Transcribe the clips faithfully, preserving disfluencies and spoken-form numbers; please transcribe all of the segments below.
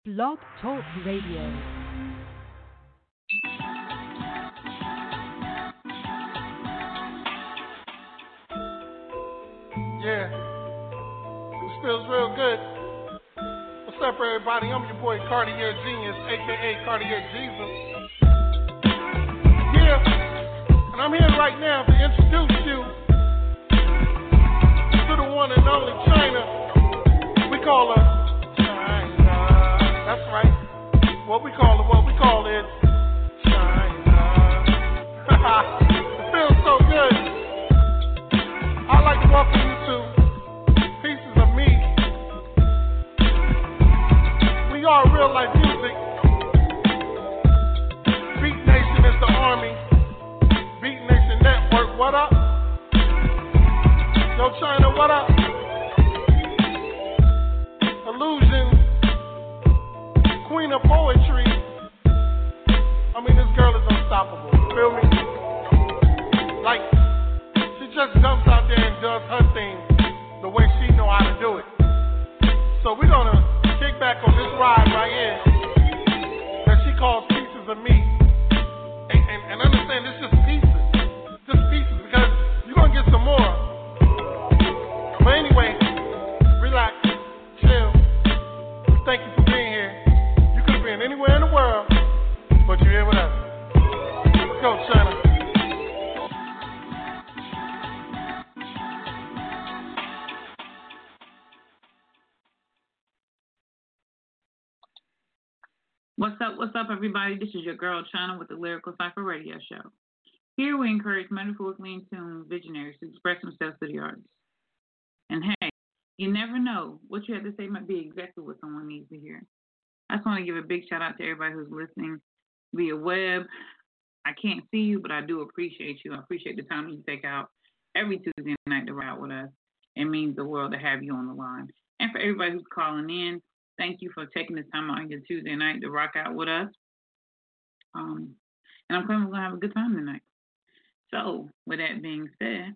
Blog Talk Radio. Yeah, this feels real good. What's up, everybody? I'm your boy Cartier Genius, aka Cartier Jesus. Yeah, and I'm here right now to introduce you to the one and only China. We call her China. That's right. What we call it, what we call it, China. It feels so good. I'd like to welcome you to Pieces of Me. We are real life music. Beat Nation is the army. Beat Nation Network, what up? Yo, China, what up? Illusion, Queen of Poetry. I mean, this girl is unstoppable. You feel me? Like, she just jumps out there and does her thing the way she know how to do it. So we're gonna kick back on this ride right here that she calls Pieces of Me. And, and, and understand, it's just pieces. Just pieces, because you're gonna get some more. But anyway, relax, chill. Thank you for being here. You could have been anywhere in the world, but you're here with us. Let's go, China. What's up, what's up, everybody? This is your girl, China, with the Lyrical Cypher Radio Show. Here we encourage metaphorically in tune visionaries to express themselves to the artists. And hey, you never know. What you have to say might be exactly what someone needs to hear. I just want to give a big shout out to everybody who's listening via web. I can't see you, but I do appreciate you. I appreciate the time you take out every Tuesday night to ride with us. It means the world to have you on the line. And for everybody who's calling in, thank you for taking the time out on your Tuesday night to rock out with us. Um, and I'm claiming we're going to have a good time tonight. So, with that being said,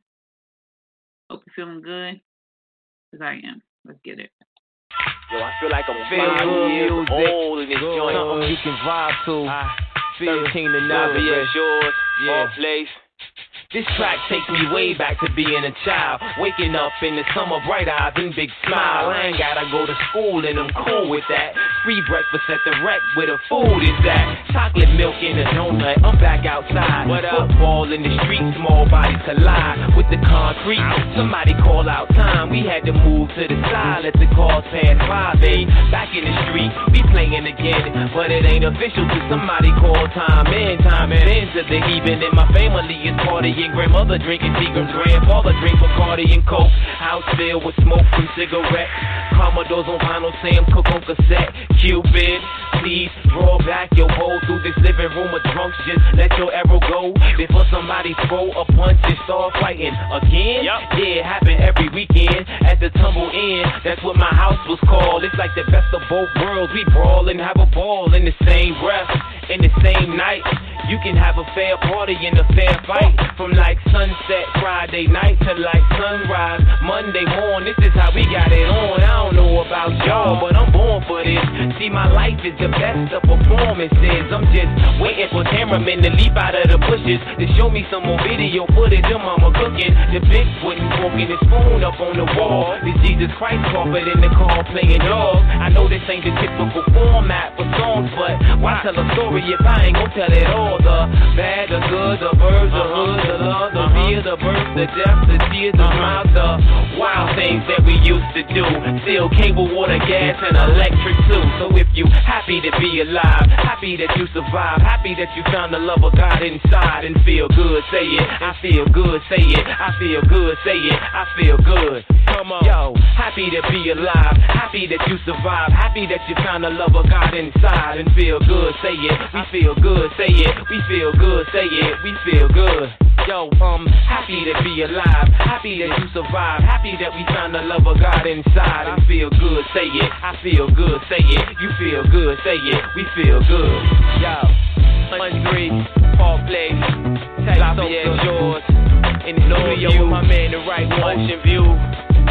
hope you're feeling good, because I am. Let's get it. Yo, I feel like I'm feeling years old in this joint. Something you can vibe to. Uh, thirteen to nine. Yeah, yours, yeah. all place. This track takes me way back to being a child. Waking up in the summer, bright eyes and big smile. I ain't gotta go to school and I'm cool with that. Free breakfast at the rec where the food is at. Chocolate milk in a donut, I'm back outside. What up? Football in the street, small bodies collide with the concrete. Somebody call out time, we had to move to the side. Let the cars pass by, they back in the street. We playing again, but it ain't official till somebody call time in. Time and into the even, and my family is partying. Grandmother drinking Seagram's, grandfather drink Bacardi and Coke. House filled with smoke from cigarettes. Commodores on vinyl, Sam Cooke on cassette. Cupid, please draw back your hole through this living room of drunks. Just let your arrow go before somebody throw a punch and start fighting again. Yep. Yeah, it happen every weekend at the Tumble Inn. That's what my house was called. It's like the best of both worlds. We brawl and have a ball in the same breath, in the same night. You can have a fair party and a fair fight. From like sunset Friday night to like sunrise Monday morning. This is how we got it on. I don't know about y'all, but I'm born for this. See, my life is the best of performances. I'm just waiting for cameramen to leap out of the bushes to show me some more video footage of mama cooking. The Bigfoot and forking his spoon up on the wall. The Jesus Christ carpet in the car playing dogs. I know this ain't the typical format for songs, but why tell a story if I ain't gonna tell it all? The bad, the good, the birds, the hood, the love, the fear, the birth, the death, the tears, the smiles, the wild things that we used to do. Still cable, water, gas, and electric too. So if you happy to be alive, happy that you survived, happy that you found the love of God inside and feel good, say it. I feel good, say it. I feel good, say it. I feel good. Come on. Yo, happy to be alive, happy that you survived, happy that you found the love of God inside and feel good, say it. We feel good, say it. We feel good, say it. We feel good. Yo, um, happy to be alive, happy that you survived, happy that we found the love of God inside and feel good, say it. I feel good, say it. You feel good, say it. We feel good. Yo, Hungry, Park Place, Lafayette Shores, in the studio with my man, the right one, Ocean View.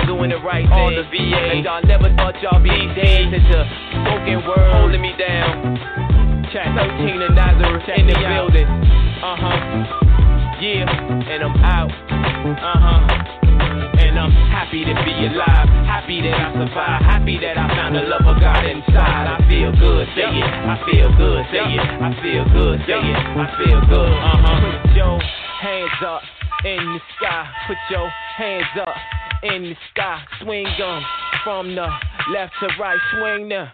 y'all doing the right thing. All the V A, and y'all never thought y'all be dead. It's a spoken word holding me down. Chat thirteen and Nazareth in the building. Uh huh. Yeah, and I'm out. Uh huh. And I'm happy to be alive. Happy that I survived. Happy that I found the love of God inside. I feel good, say it. I feel good, say it. I feel good, say it. I feel good. Uh huh. Put your hands up in the sky. Put your hands up in the sky. Swing them from the left to right. Swing them.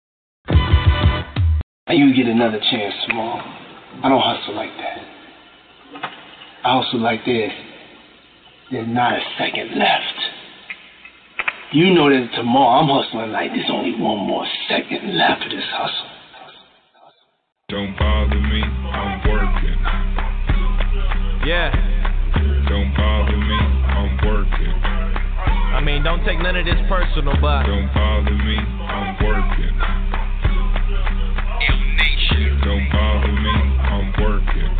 And you get another chance tomorrow. I don't hustle like that. I hustle like this. There's not a second left. You know that tomorrow I'm hustling like there's only one more second left of this hustle. Don't bother me, I'm working. Yeah. Don't bother me, I'm working. I mean, don't take none of this personal, but don't bother me, I'm working. Don't bother me, I'm working.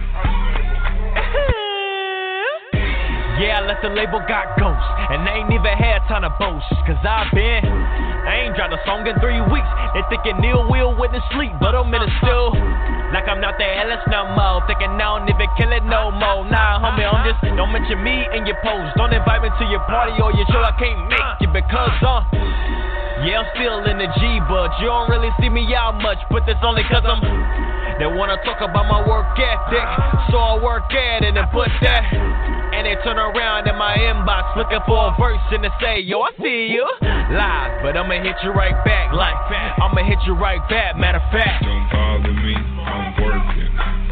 Yeah, I let the label got ghost, and I ain't even had time to boast. Cause I've been, I ain't dropped a song in three weeks. They thinking Neil will witness sleep, but I'm in it still. Like I'm not the Ellis no more. Thinking I don't even kill it no more. Nah, homie, I'm just, don't mention me in your post. Don't invite me to your party or your show. I can't make it because, uh, yeah, I'm still in the G, but you don't really see me out much. But that's only cause I'm, they wanna talk about my work ethic. So I work at it and put that. And they turn around in my inbox looking for a verse and they say, yo, I see you live, but I'ma hit you right back. Like, I'ma hit you right back, matter of fact. Don't bother me, I'm working.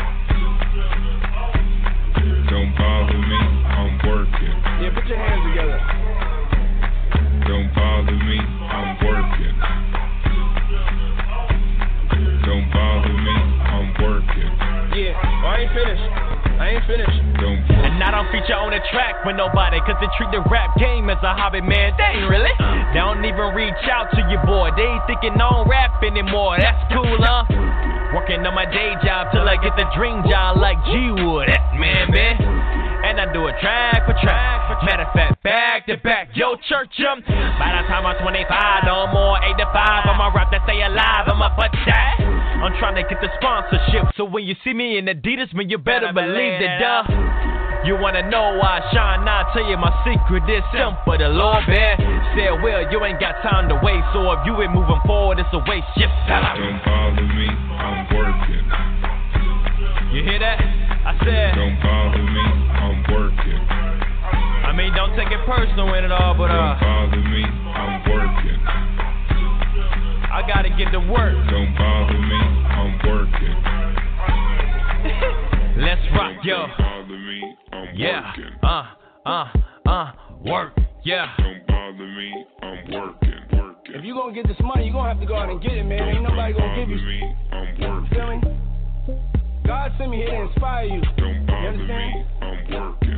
Don't bother me, I'm working. Yeah, put your hands together. Don't bother me, I'm working. Don't bother me, I'm working. Yeah, well, I ain't finished. I ain't finished. Don't and I don't feature on the track with nobody, cause they treat the rap game as a hobby, man. They ain't really. They don't even reach out to your boy. They ain't thinking I don't rap anymore. That's cool, huh? Working on my day job till I get the dream job like G Wood. That man, man. And I do it track for track. Matter of fact, back to back. Yo, church, um. By the time I'm twenty-five, no more eight to five. I'ma rap to stay alive. I'ma put that. I'm trying to get the sponsorship. So when you see me in Adidas, man, you better believe that, duh. You wanna know why I shine? Now I tell you my secret is simple. The Lord man said, well, you ain't got time to waste. So if you ain't moving forward, it's a waste. Yes, don't bother me, I'm working. You hear that? I said, don't bother me, I'm working. I mean, don't take it personal in it all, but uh, don't bother me, I'm working. I gotta get to work. Don't bother me, I'm working. Let's rock, yo. Don't bother me, I'm yeah. working. Uh, uh, uh, work, yeah. Don't bother me, I'm working, working. If you gonna get this money, you gonna have to go out and get it, man. Don't, Ain't nobody don't gonna give you. Me, I'm working. You feel me? God sent me here to inspire you. Don't bother you understand? me, I'm working.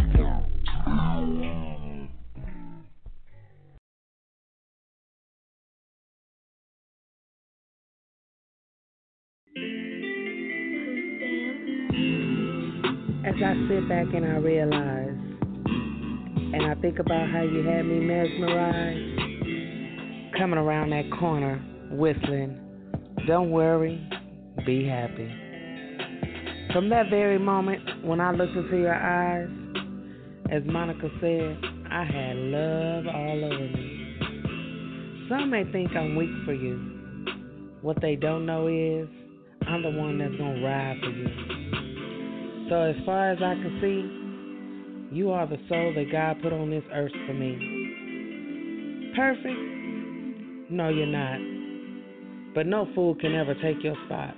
As I sit back and I realize, and I think about how you had me mesmerized, coming around that corner, whistling, don't worry, be happy. From that very moment, when I looked into your eyes, as Monica said, I had love all over me. Some may think I'm weak for you. What they don't know is, I'm the one that's gonna ride for you. So as far as I can see, you are the soul that God put on this earth for me. Perfect? No, you're not. But no fool can ever take your spot.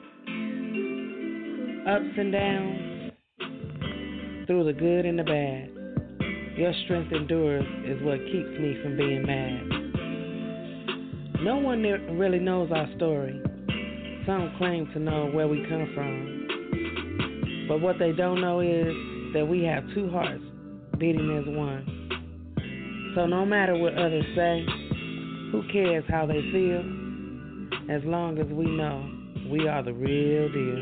Ups and downs, through the good and the bad, your strength endures is what keeps me from being mad. No one really knows our story. Some claim to know where we come from. But what they don't know is that we have two hearts beating as one. So no matter what others say, who cares how they feel? As long as we know we are the real deal.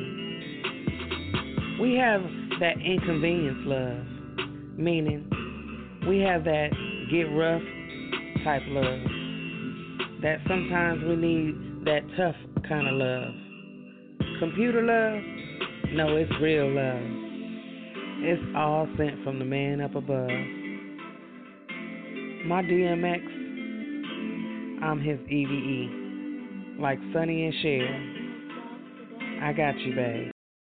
We have that inconvenience love, meaning we have that get rough type love. That sometimes we need that tough kind of love. Computer love? No, it's real love. It's all sent from the man up above. My D M X, I'm his E V E, like Sonny and Cher. I got you, babe.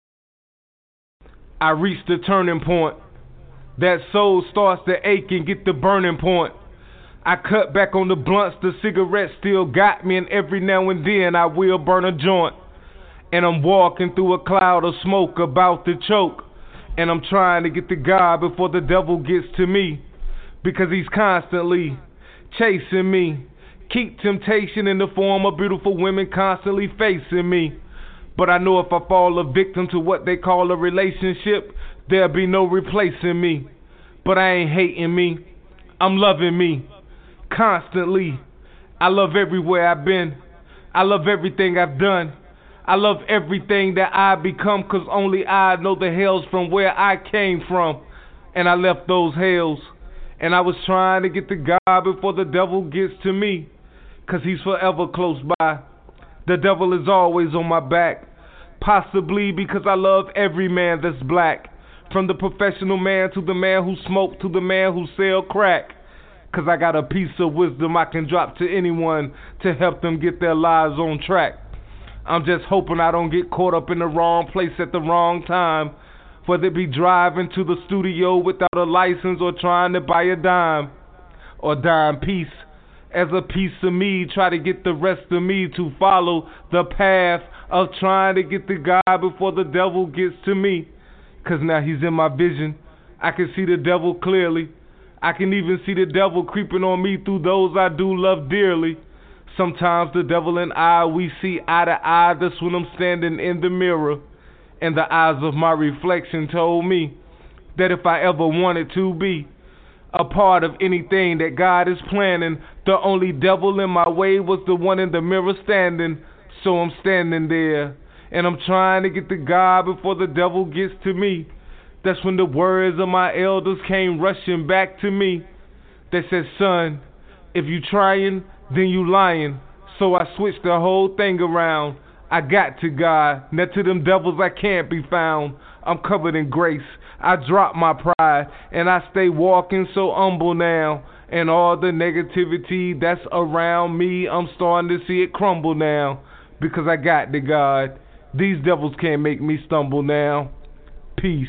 I reached the turning point. That soul starts to ache and get the burning point. I cut back on the blunts, the cigarettes still got me, and every now and then I will burn a joint. And I'm walking through a cloud of smoke about to choke. And I'm trying to get to God before the devil gets to me, because he's constantly chasing me. Keep temptation in the form of beautiful women constantly facing me. But I know if I fall a victim to what they call a relationship, there'll be no replacing me. But I ain't hating me, I'm loving me constantly. I love everywhere I've been, I love everything I've done, I love everything that I've become, cause only I know the hells from where I came from. And I left those hells, and I was trying to get to God before the devil gets to me, cause he's forever close by. The devil is always on my back, possibly because I love every man that's black. From the professional man to the man who smoke to the man who sell crack. Cause I got a piece of wisdom I can drop to anyone to help them get their lives on track. I'm just hoping I don't get caught up in the wrong place at the wrong time. Whether it be driving to the studio without a license or trying to buy a dime or dime piece. As a piece of me, try to get the rest of me to follow the path of trying to get to God before the devil gets to me. Cause now he's in my vision, I can see the devil clearly. I can even see the devil creeping on me through those I do love dearly. Sometimes the devil and I, we see eye to eye. That's when I'm standing in the mirror, and the eyes of my reflection told me that if I ever wanted to be a part of anything that God is planning, the only devil in my way was the one in the mirror standing. So I'm standing there, and I'm trying to get to God before the devil gets to me. That's when the words of my elders came rushing back to me. They said, son, if you trying, then you lying. So I switched the whole thing around. I got to God. Now to them devils I can't be found. I'm covered in grace. I drop my pride, and I stay walking so humble now. And all the negativity that's around me, I'm starting to see it crumble now. Because I got to God. These devils can't make me stumble now. Peace.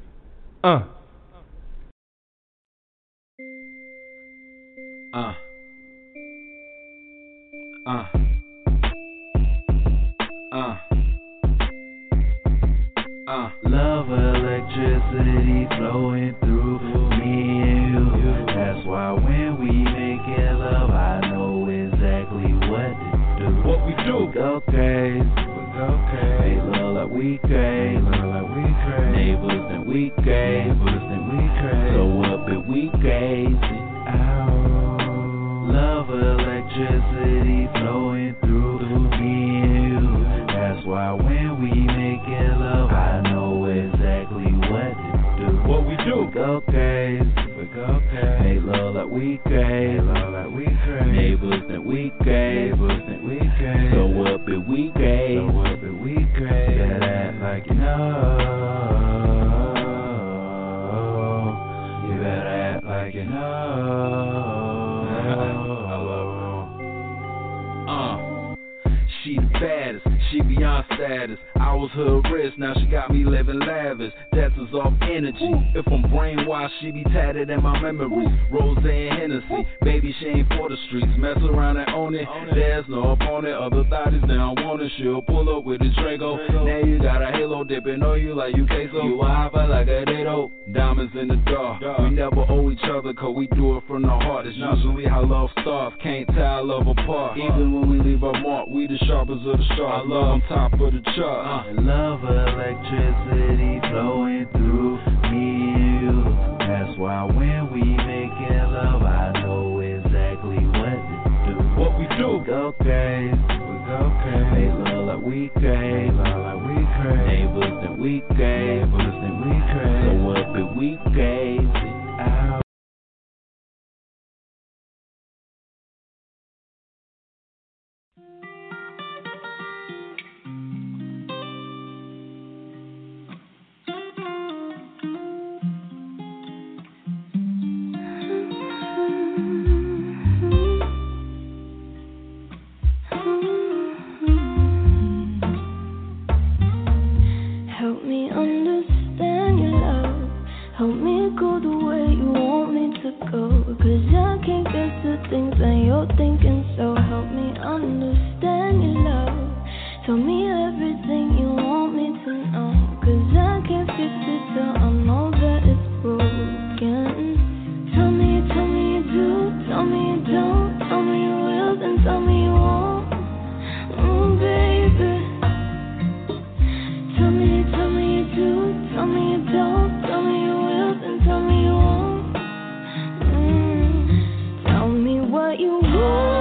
Uh. Uh. Uh. Uh. Uh. Love electricity flowing through me and you. That's why when we make it love, I know exactly what to do. What we do? We go crazy. We go crazy. Make love like we crazy. Love like we crazy. Neighbors and we crazy. Neighbors and we crazy. So up and we crazy. Ow. Love electricity flowing through me and you. That's why when we make it love, I know exactly what to do. What we do? We go crazy. We go crazy. Make love like we crazy. Love like we crazy. Neighbors and we crazy. Neighbors and we crazy. So up and we crazy. So up and we crazy. Better act like you know. You better act like you know. She the baddest, she beyond status. I was her wrist, now she got me living lavish. That's is off energy. If I'm brainwashed, she be tatted in my memories. Rose and Hennessy, baby she ain't for the streets. Mess around and own it, there's no opponent. Other thotties down want it, she'll pull up with a Draco. Now you got a halo dipping on you like you queso. You a high five like a dado. Diamonds in the dark. We never owe each other, cause we do it from the heart. It's usually how love starts, can't tell love apart. Even when we leave our mark, we the sharpest of the sharp. Love on top of the chart. Uh. Love electricity flowing through me and you. That's why when we make it love, I know exactly what to do. What we do? We go crazy. We go crazy. Make love like we crazy. Love like we crazy. Neighbors and we crazy. Neighbors and we crazy. So up and we crazy. Ow. Tell me everything you want me to know, 'cause I can't fix it till I know that it's broken. Tell me, tell me you do, tell me you don't, tell me you will, then tell me you won't. Oh baby. Tell me, tell me you do, tell me you don't, tell me you will, then tell me you won't. Mm. Tell me what you want.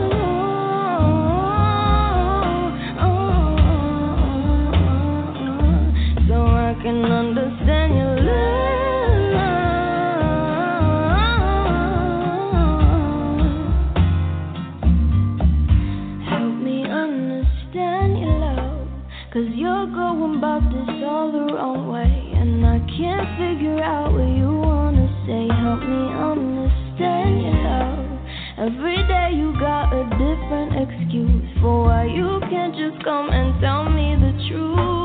I can understand your love. Help me understand your love, 'cause you're going about this all the wrong way, and I can't figure out what you wanna say. Help me understand your love. Every day you got a different excuse for why you can't just come and tell me the truth.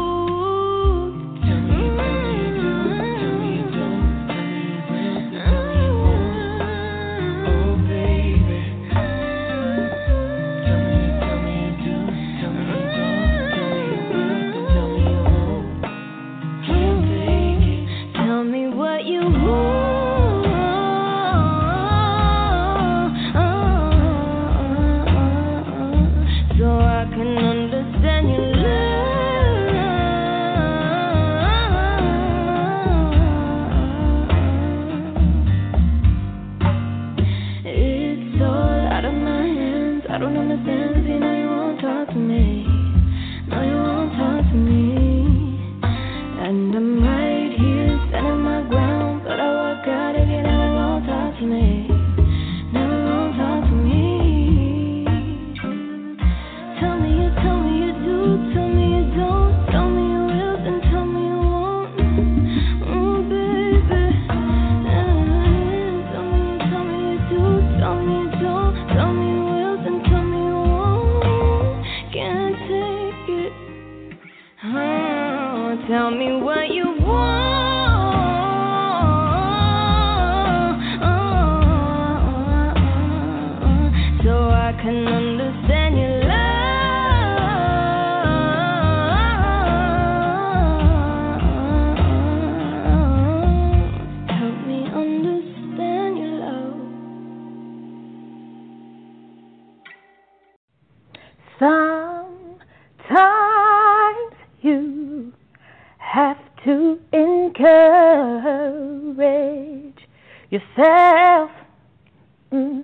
I don't understand if you know you won't talk to me. No, you won't talk to me. And I'm right here, standing my ground, but I walk out if you never won't talk to me. Never won't talk to me. Tell me you, tell me you do, tell me you don't, tell me you will, then tell me you won't. Oh, baby. Tell me you, tell me you do, tell me you don't, tell me you will, then tell me you won't. Can't take it. Oh, tell me what you want, so I can understand your love. Help me understand your love. Sometimes you have to encourage yourself. Mm.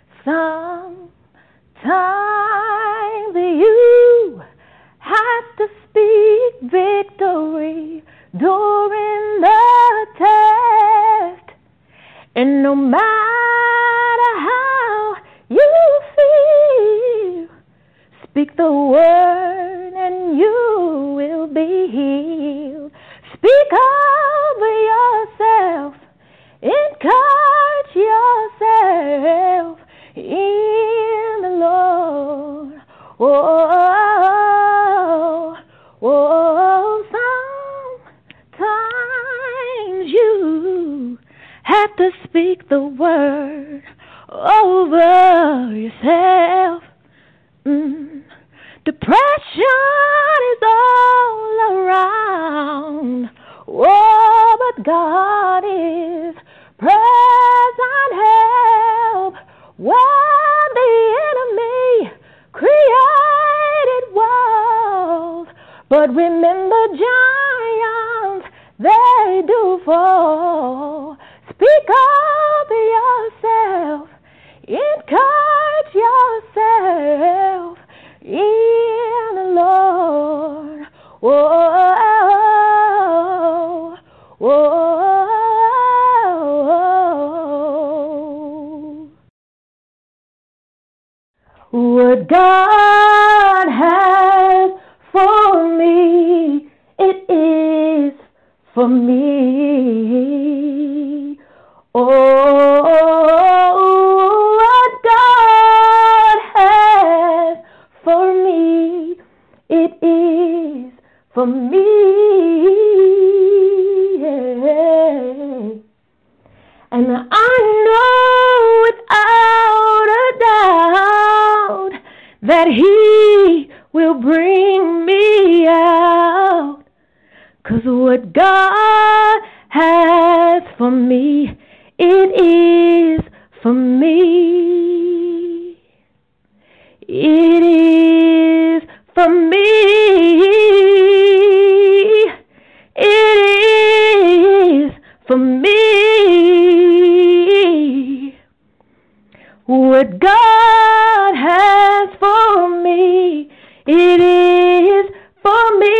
Sometimes you have to speak victory during the test. And no matter how you feel, speak the word and you will be healed. Speak over yourself. Encourage yourself in the Lord. Oh, oh, sometimes you have to speak the word over yourself. Mm. Depression is all around. Oh, but God is present help when the enemy created walls. But remember, giants, they do fall. Speak up yourself. Encourage yourself in the Lord. Whoa, whoa. What God has for me, it is for me. Oh, what God has for me, it is for me. And I know without a doubt that He will bring me out. 'Cause what God has for me, it is for me. It is for me. It is for me. What God has for me, it is for me.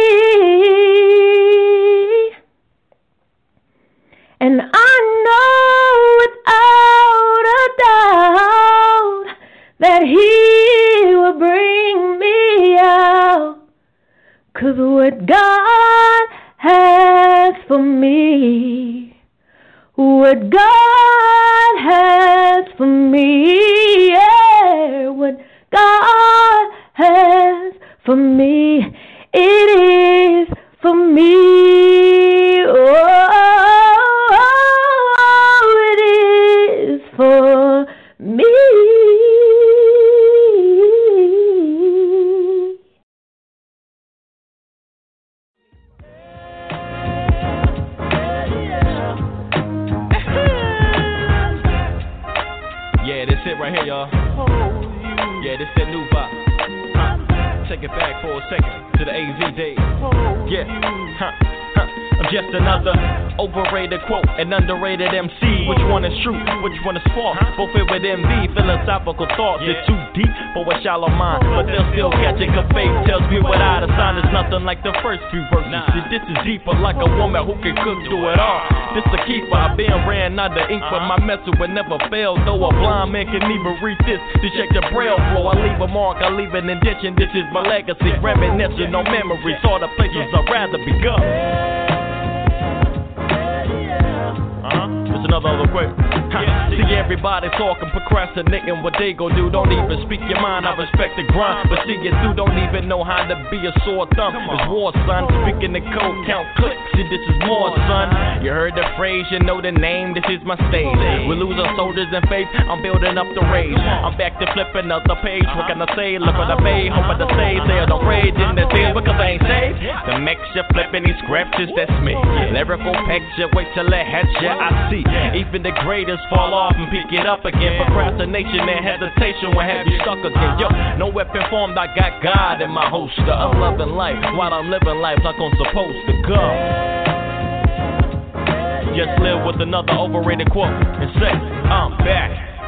And I know without a doubt that He will bring me out. 'Cause what God has for me, what God has for me, yeah, what God has for me, it is for me. Oh, it is for me. Yeah, this it right here, y'all. Yeah, this that new vibe. Huh. Take it back for a second to the A Z days. Yeah, huh, huh. I'm just another overrated quote, an underrated M C. Which one is true? Which one is false? Both filled with envy, philosophical thoughts. It's too deep for a shallow mind, but they'll still catch it. Cause faith tells me without a sign is nothing like the first few verses. See, this is deeper, like a woman who can cook through it all. This a keeper, I've been ran out of ink, but my message would never fail. Though a blind man can even read this to check the braille flow. I leave a mark, I leave an indention. This is my legacy, reminiscing, no memories. All the places I'd rather be go. Uh-huh. Just another other quick. Yeah. See everybody talking, procrastinating what they gon' do. Don't even speak your mind, I respect the grind, but see it through, don't even know how to be a sore thumb. It's war, son, speaking the code, count clicks. See, this is more, son. You heard the phrase, you know the name, this is my stage. We lose our soldiers in faith, I'm building up the rage. I'm back to flipping up the page. What can I say? Look what I made, hoping to say, say I don't rage in the thing because I ain't saved. The mixture flipping these scriptures, that's me. Lyrical picture, wait till it hits ya, I see. Even the greatest fall off and pick it up again. Procrastination and hesitation will have you stuck again. Yo, no weapon formed, I got God in my holster. I'm loving life while I'm living life like I'm supposed to go. Just live with another overrated quote and say, I'm back.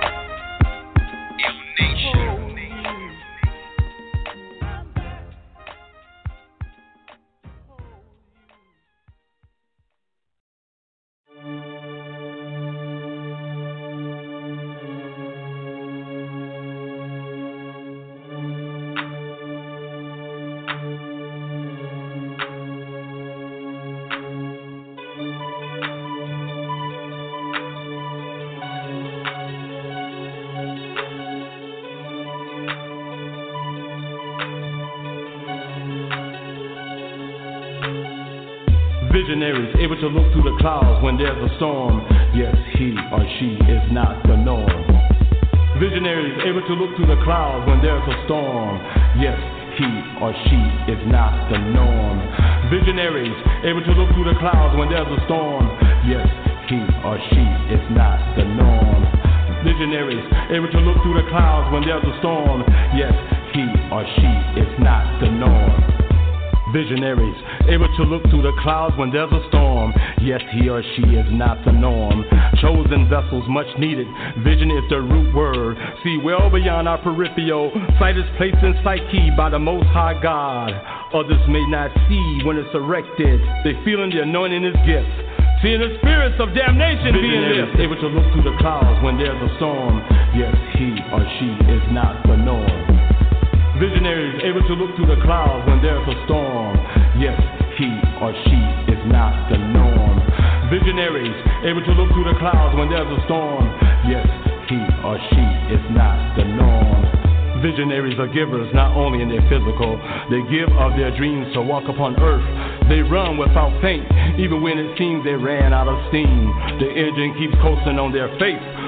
Visionaries able to look through the clouds when there's a storm. Yes, he or she is not the norm. Visionaries able to look through the clouds when there's a storm. Yes, he or she is not the norm. Visionaries able to look through the clouds when there's a storm. Yes, he or she is not the norm. Visionaries able to look through the clouds when there's a storm. Yes, he or she is not the norm. Visionaries able to look through the clouds when there's a storm. Yes, he or she is not the norm. Chosen vessels much needed. Vision is the root word. See well beyond our peripheral. Sight is placed in psyche by the Most High God. Others may not see when it's erected. They feeling the anointing is gift. Seeing the spirits of damnation being lifted. Able to look through the clouds when there's a storm. Yes, he or she is not the norm. Visionaries able to look through the clouds when there's a storm. Yes, he or she is not the norm. Visionaries able to look through the clouds when there's a storm. Yes, he or she is not the norm. Visionaries are givers not only in their physical. They give of their dreams to walk upon earth. They run without faint, even when it seems they ran out of steam. The engine keeps coasting on their faith.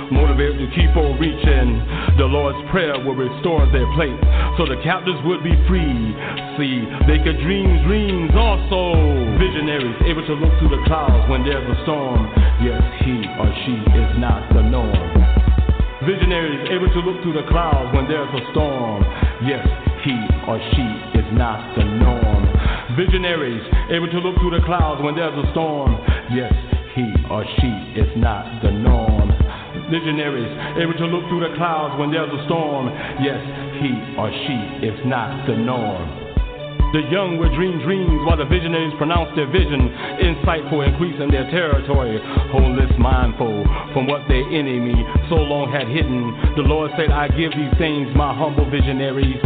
motivated to keep on reaching. The Lord's Prayer will restore their plate, so the captives would be free. See, they could dream dreams also. Visionaries able to look through the clouds when there's a storm. Yes, he or she is not the norm. Visionaries able to look through the clouds when there's a storm. Yes, he or she is not the norm. Visionaries able to look through the clouds when there's a storm. Yes, he or she is not the norm. Visionaries able to look through the clouds when there's a storm. Yes, he or she is not the norm. The young will dream dreams while the visionaries pronounce their vision, insightful, increasing their territory. Wholeness mindful from what their enemy so long had hidden. The Lord said, I give these things, my humble visionaries.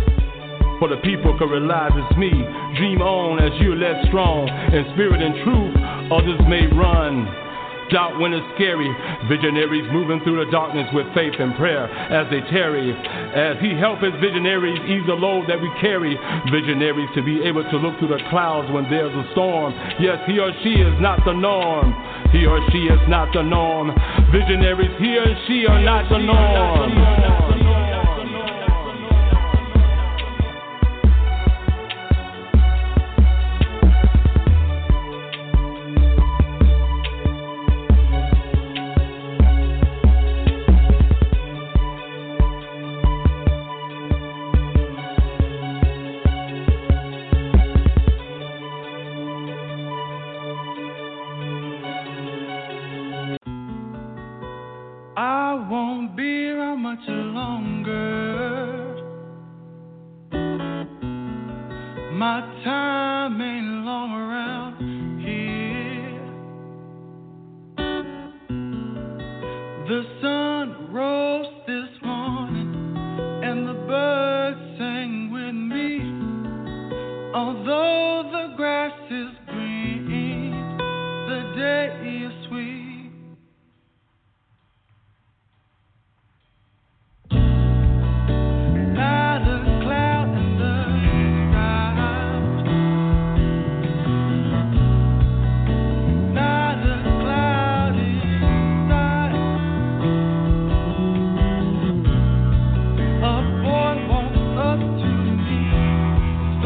For the people can realize it's me. Dream on as you're led strong. In spirit and truth, others may run. Doubt when it's scary. Visionaries moving through the darkness with faith and prayer as they tarry. As he helps his visionaries ease the load that we carry. Visionaries to be able to look through the clouds when there's a storm. Yes, he or she is not the norm. He or she is not the norm. Visionaries, he or she are not the norm.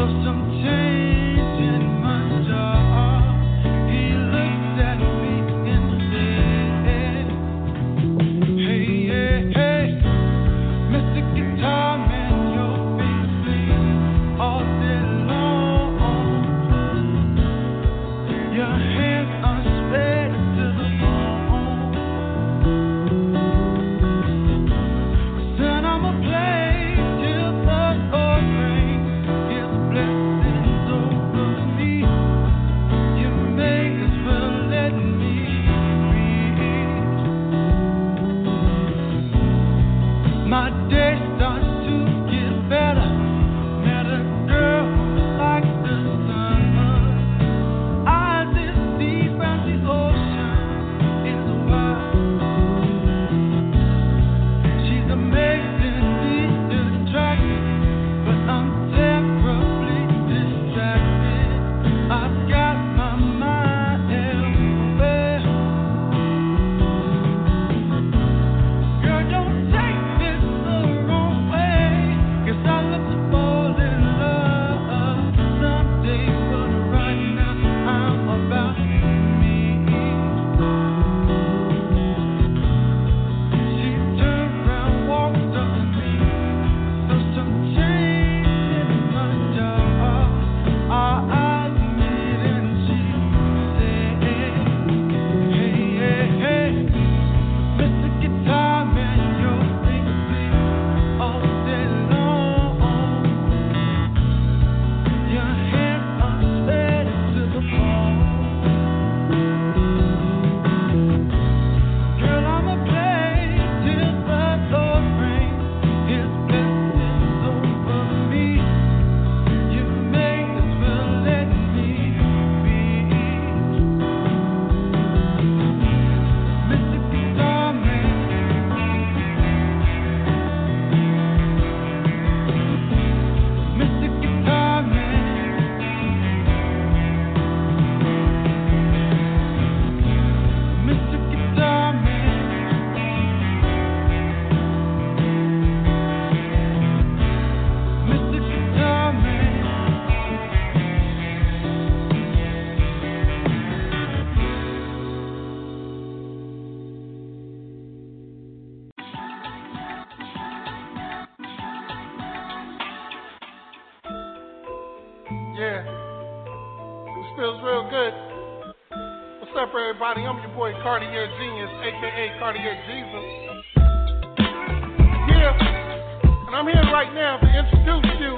Change in my job. He looked at me This feels real good. What's up, everybody? I'm your boy Cartier Genius, aka Cartier Jesus. Yeah, and I'm here right now to introduce you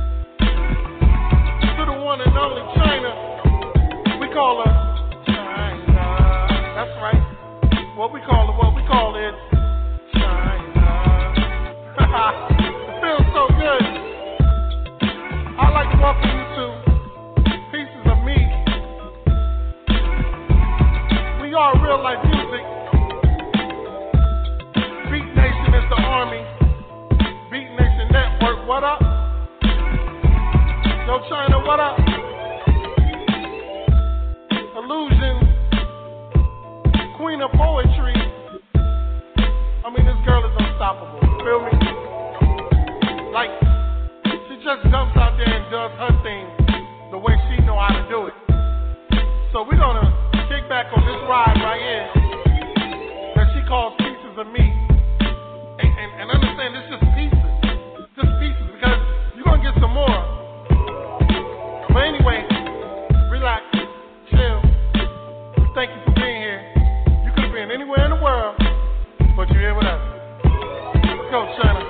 to the one and only China. We call her China. That's right. What we call her, what we call it, China. It feels so good. I'd like to welcome you to Pieces of Me. We are real life music. Beat Nation is the army. Beat Nation Network, what up? Yo, China, what up? Illusion, Queen of Poetry. I mean, this girl is unstoppable. You feel me? Like, she just jumps out there and does her thing the way she know how to do it. So we're gonna kick back on this ride right here that she calls Pieces of Me. And, and, and understand, this is just pieces. Just pieces, because you're gonna get some more. But anyway, relax, chill. Thank you for being here. You could have been anywhere in the world, but you're here with us. Let's go, China.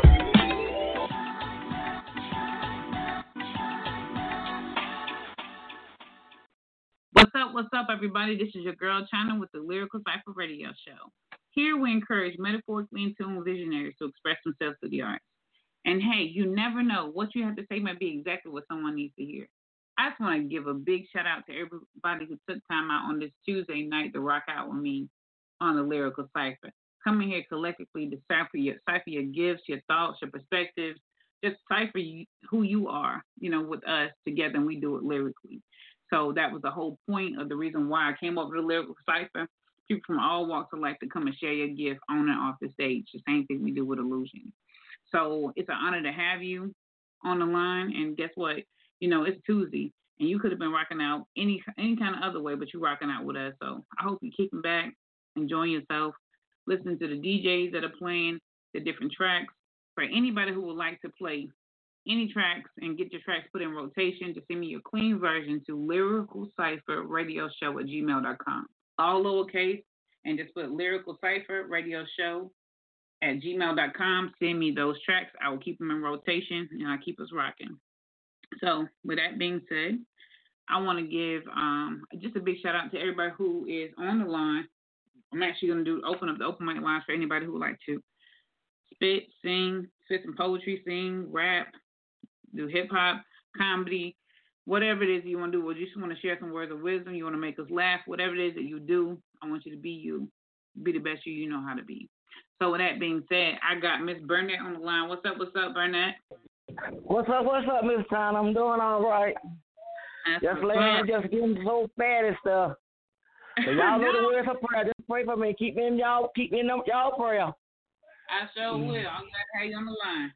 What's up, what's up, everybody? This is your girl, China, with the Lyrical Cipher Radio Show. Here we encourage metaphorically in tune visionaries to express themselves through the arts. And hey, you never know. What you have to say might be exactly what someone needs to hear. I just want to give a big shout out to everybody who took time out on this Tuesday night to rock out with me on the Lyrical Cipher. Coming here collectively to cipher your, cipher your gifts, your thoughts, your perspectives, just cipher you, who you are, you know, with us together, and we do it lyrically. So that was the whole point of the reason why I came over to the Lyrical Cipher. People from all walks of life to come and share your gift on and off the stage. The same thing we do with Illusion. So it's an honor to have you on the line. And guess what? You know, it's Tuesday, and you could have been rocking out any any kind of other way, but you're rocking out with us. So I hope you're kicking back, enjoying yourself, listening to the D Js that are playing the different tracks. For anybody who would like to play any tracks and get your tracks put in rotation, just send me your clean version to Lyrical Cipher Radio Show at gmail dot com. All lowercase, and just put Lyrical Cipher Radio Show at gmail dot com. Send me those tracks. I will keep them in rotation, and I'll keep us rocking. So with that being said, I want to give um, just a big shout out to everybody who is on the line. I'm actually going to do open up the open mic lines for anybody who would like to spit, sing, spit some poetry, sing, rap, do hip-hop, comedy, whatever it is you want to do, or you just want to share some words of wisdom, you want to make us laugh, whatever it is that you do, I want you to be you, be the best you you know how to be. So with that being said, I got Miss Burnett on the line. What's up, what's up, Burnett? What's up, what's up, Miss Town? I'm doing all right. That's just laying, just getting so bad and stuff. So y'all know the words of prayer. Just pray for me. Keep me in y'all, keep me in y'all prayer. I sure will. I'm glad to have you on the line.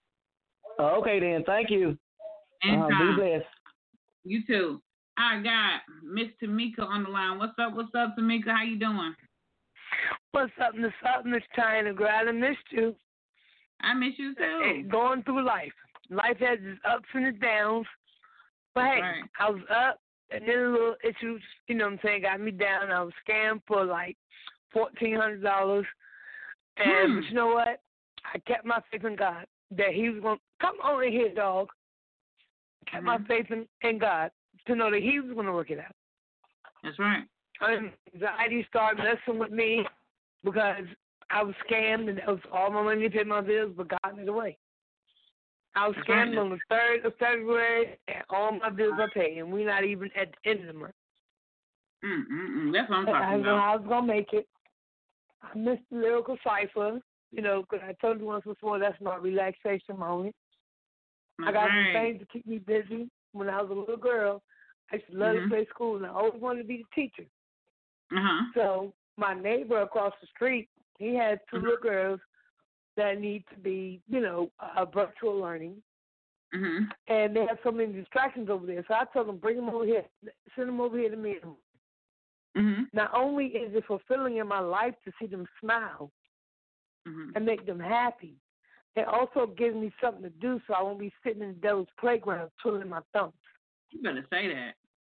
Okay then, thank you. Uh, be blessed. You too. I got Miss Tamika on the line. What's up? What's up, Tamika? How you doing? What's up, Miss up, Miss China? Girl, I missed you. I miss you too. Hey, going through life. Life has its ups and its downs. But That's hey, right. I was up, and then a little issues, you know what I'm saying, got me down. I was scammed for like fourteen hundred dollars. And Hmm. but you know what? I kept my faith in God that He was going to come on in here, dog. Kept Mm-hmm. my faith in, in God to know that He was going to work it out. That's right. And anxiety started messing with me because I was scammed and that was all my money to pay my bills, but God made a way. I was That's scammed right. on the third of February, and all my bills are paid, and we're not even at the end of the month. Mm-mm-mm. That's what I'm I, talking I, about. I was going to make it. I missed the Lyrical Cipher, you know, because I told you once before that's my relaxation moment. That's I got right. some things to keep me busy. When I was a little girl, I used to love Mhm. to play school, and I always wanted to be the teacher. Uh-huh. So my neighbor across the street, he had two Mhm. little girls that need to be, you know, uh, virtual learning. Mm-hmm. And they have so many distractions over there. So I told them, bring them over here, send them over here to me. Mm-hmm. Not only is it fulfilling in my life to see them smile Mm-hmm. and make them happy, it also gives me something to do so I won't be sitting in the devil's playground twiddling my thumbs. You better say that.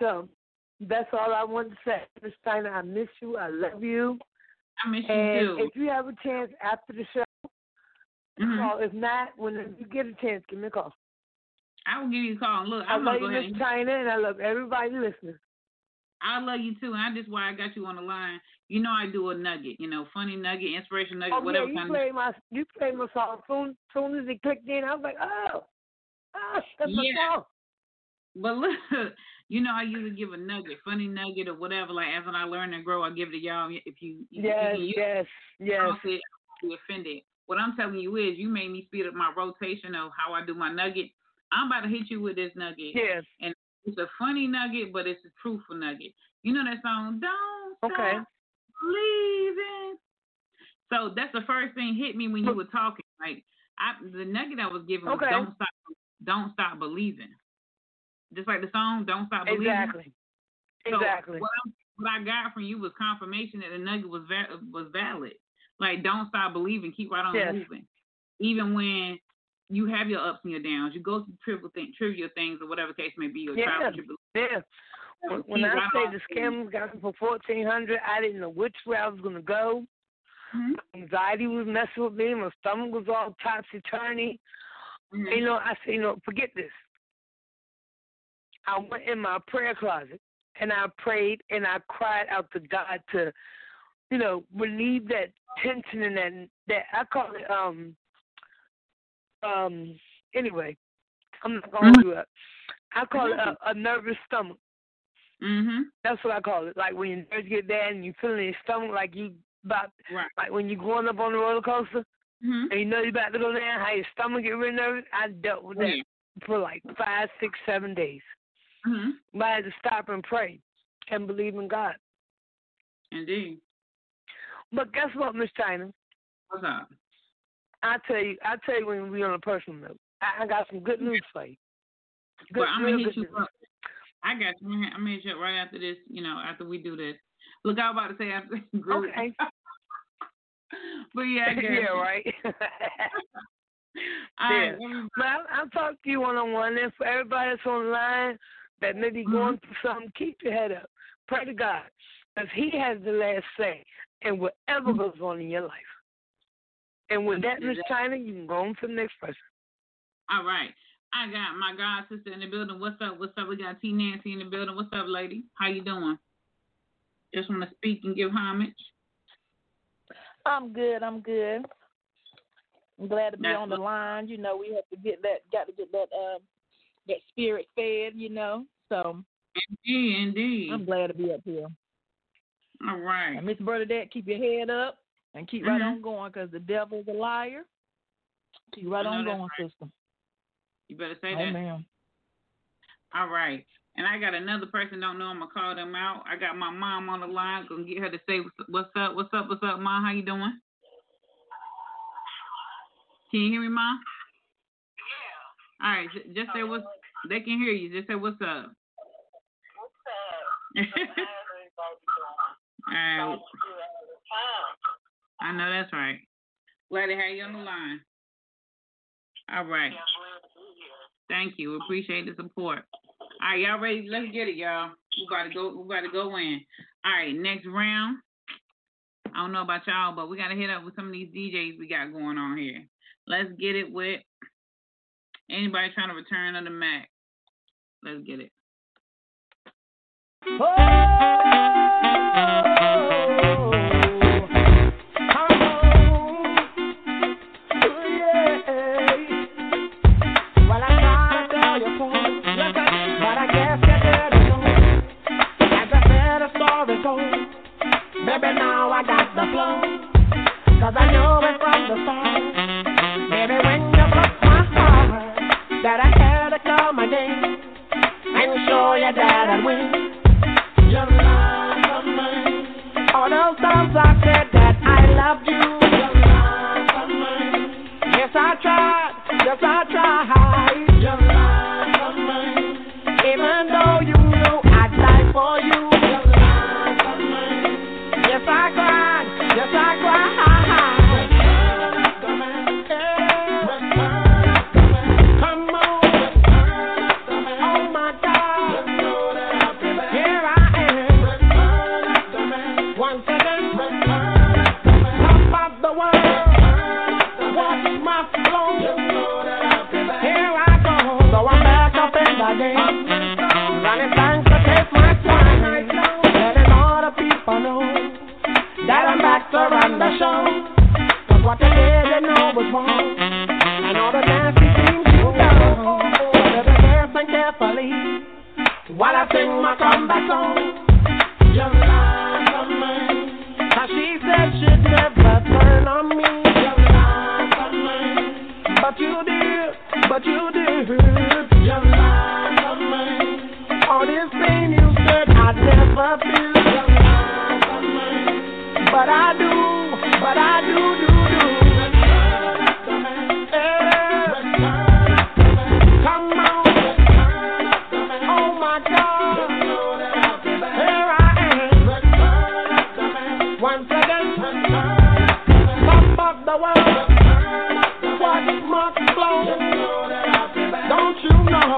So that's all I want to say. Miss Steiner, I miss you. I love you. I miss and you too. If you have a chance after the show, mm-hmm. call. If not, when you get a chance, give me a call. I will give you a call. Look, I I'm love gonna you, go ahead. Miss China, and I love everybody listening. I love you too, and I just why I got you on the line. You know I do a nugget, you know, funny nugget, inspiration nugget, oh, whatever yeah, you kind played of. my you played my song. Soon soon as it clicked in, I was like, oh, oh that's yeah. my song. But look, you know I usually give a nugget, funny nugget or whatever. Like as I learn and grow, I give it to y'all. If you, you yes, you, yes, yes. I don't say be offended. What I'm telling you is, you made me speed up my rotation of how I do my nugget. I'm about to hit you with this nugget. Yes. And it's a funny nugget, but it's a truthful nugget. You know that song, Don't Stop okay. Believing. So that's the first thing hit me when you were talking. Like I, the nugget I was given was okay. don't stop, don't stop believing. Just like the song, Don't Stop Believing. Exactly. So exactly. What, what I got from you was confirmation that the nugget was va- was valid. Like, don't stop believing. Keep right on yes. moving. Even when you have your ups and your downs, you go through trivial, thing, trivial things or whatever the case may be. Or yeah. trial tribulation. Yeah. When, when I right say the scam got me for fourteen hundred, I didn't know which way I was going to go. Mm-hmm. Anxiety was messing with me. My stomach was all topsy-turvy. Mm-hmm. You know, I said, you know, forget this. I went in my prayer closet, and I prayed, and I cried out to God to, you know, relieve that tension and that, that I call it, um, um, anyway, I'm not going to mm-hmm. do it. I call mm-hmm. it a, a nervous stomach. Mm-hmm. That's what I call it. Like when your nerves get bad and you feel in your stomach like you about, right. like when you're going up on the roller coaster mm-hmm. and you know you're about to go down, how your stomach get real nervous. I dealt with that yeah. for like five, six, seven days. Mm-hmm. But I had to stop and pray and believe in God. Indeed. But guess what, Miss China? What's up? I tell you, I tell you when we on a personal note. I, I got some good news for you. Good, well, I'm gonna hit you news. up. I got you. I'm gonna hit you up right after this. You know, after we do this. Look, I was about to say after. Okay. But yeah, I guess. yeah, right. All right. Yeah. But I'll, I'll talk to you one on one. And for everybody that's online that may be going mm-hmm. through something, keep your head up. Pray to God, because He has the last say in whatever goes on in your life. And with that, Miss China, you can go on to the next person. All right. I got my god sister in the building. What's up? What's up? We got T Nancy in the building. What's up, lady? How you doing? Just want to speak and give homage. I'm good. I'm good. I'm glad to be That's on the line. You know, we have to get that. Got to get that. Um, that spirit fed. You know. So. Indeed, indeed. I'm glad to be up here. All right. And Miss Bernadette, keep your head up and keep mm-hmm. right on going, because the devil's a liar. Keep right on going, right. sister. You better say that. Amen. All right. And I got another person, don't know, I'm going to call them out. I got my mom on the line. Going to get her to say what's up, what's up, what's up, Mom? How you doing? Can you hear me, Mom? Yeah. All right. J- just say what's, they can hear you. Just say what's up. What's up? All right. I know that's right. Lady, how you on the line? All right. Thank you. We appreciate the support. All right, y'all ready? Let's get it, y'all. We got to go. We got to go in. All right, next round. I don't know about y'all, but we got to hit up with some of these D Js we got going on here. Let's get it with anybody trying to return on the Mac. Let's get it. Baby, now I got the flow, 'cause I know it from the start. Baby, when you broke my heart, that I had to come again and show you that I'd win. Your love of mine. All those times I said that I loved you. Your love of mine. Yes, I tried. Yes, I tried. Your love of mine. Even though you know I'd die for you. Yes, I cried. Yes, I cried. Come on. Oh, my God. to run the show. Cause what they did, they know was wrong. And all the nasty things you done. But they listen carefully while I sing my comeback song. You lied to me. Cause she said she'd never turn on me. You lied to me. But you did, but you did. You lied to me. All this pain you said I'd never feel. You lied to me. But I do, but I do, do, do. Yeah. Come on. Oh my God. Here I am. Once again. Top of the world. What must flow? Don't you know?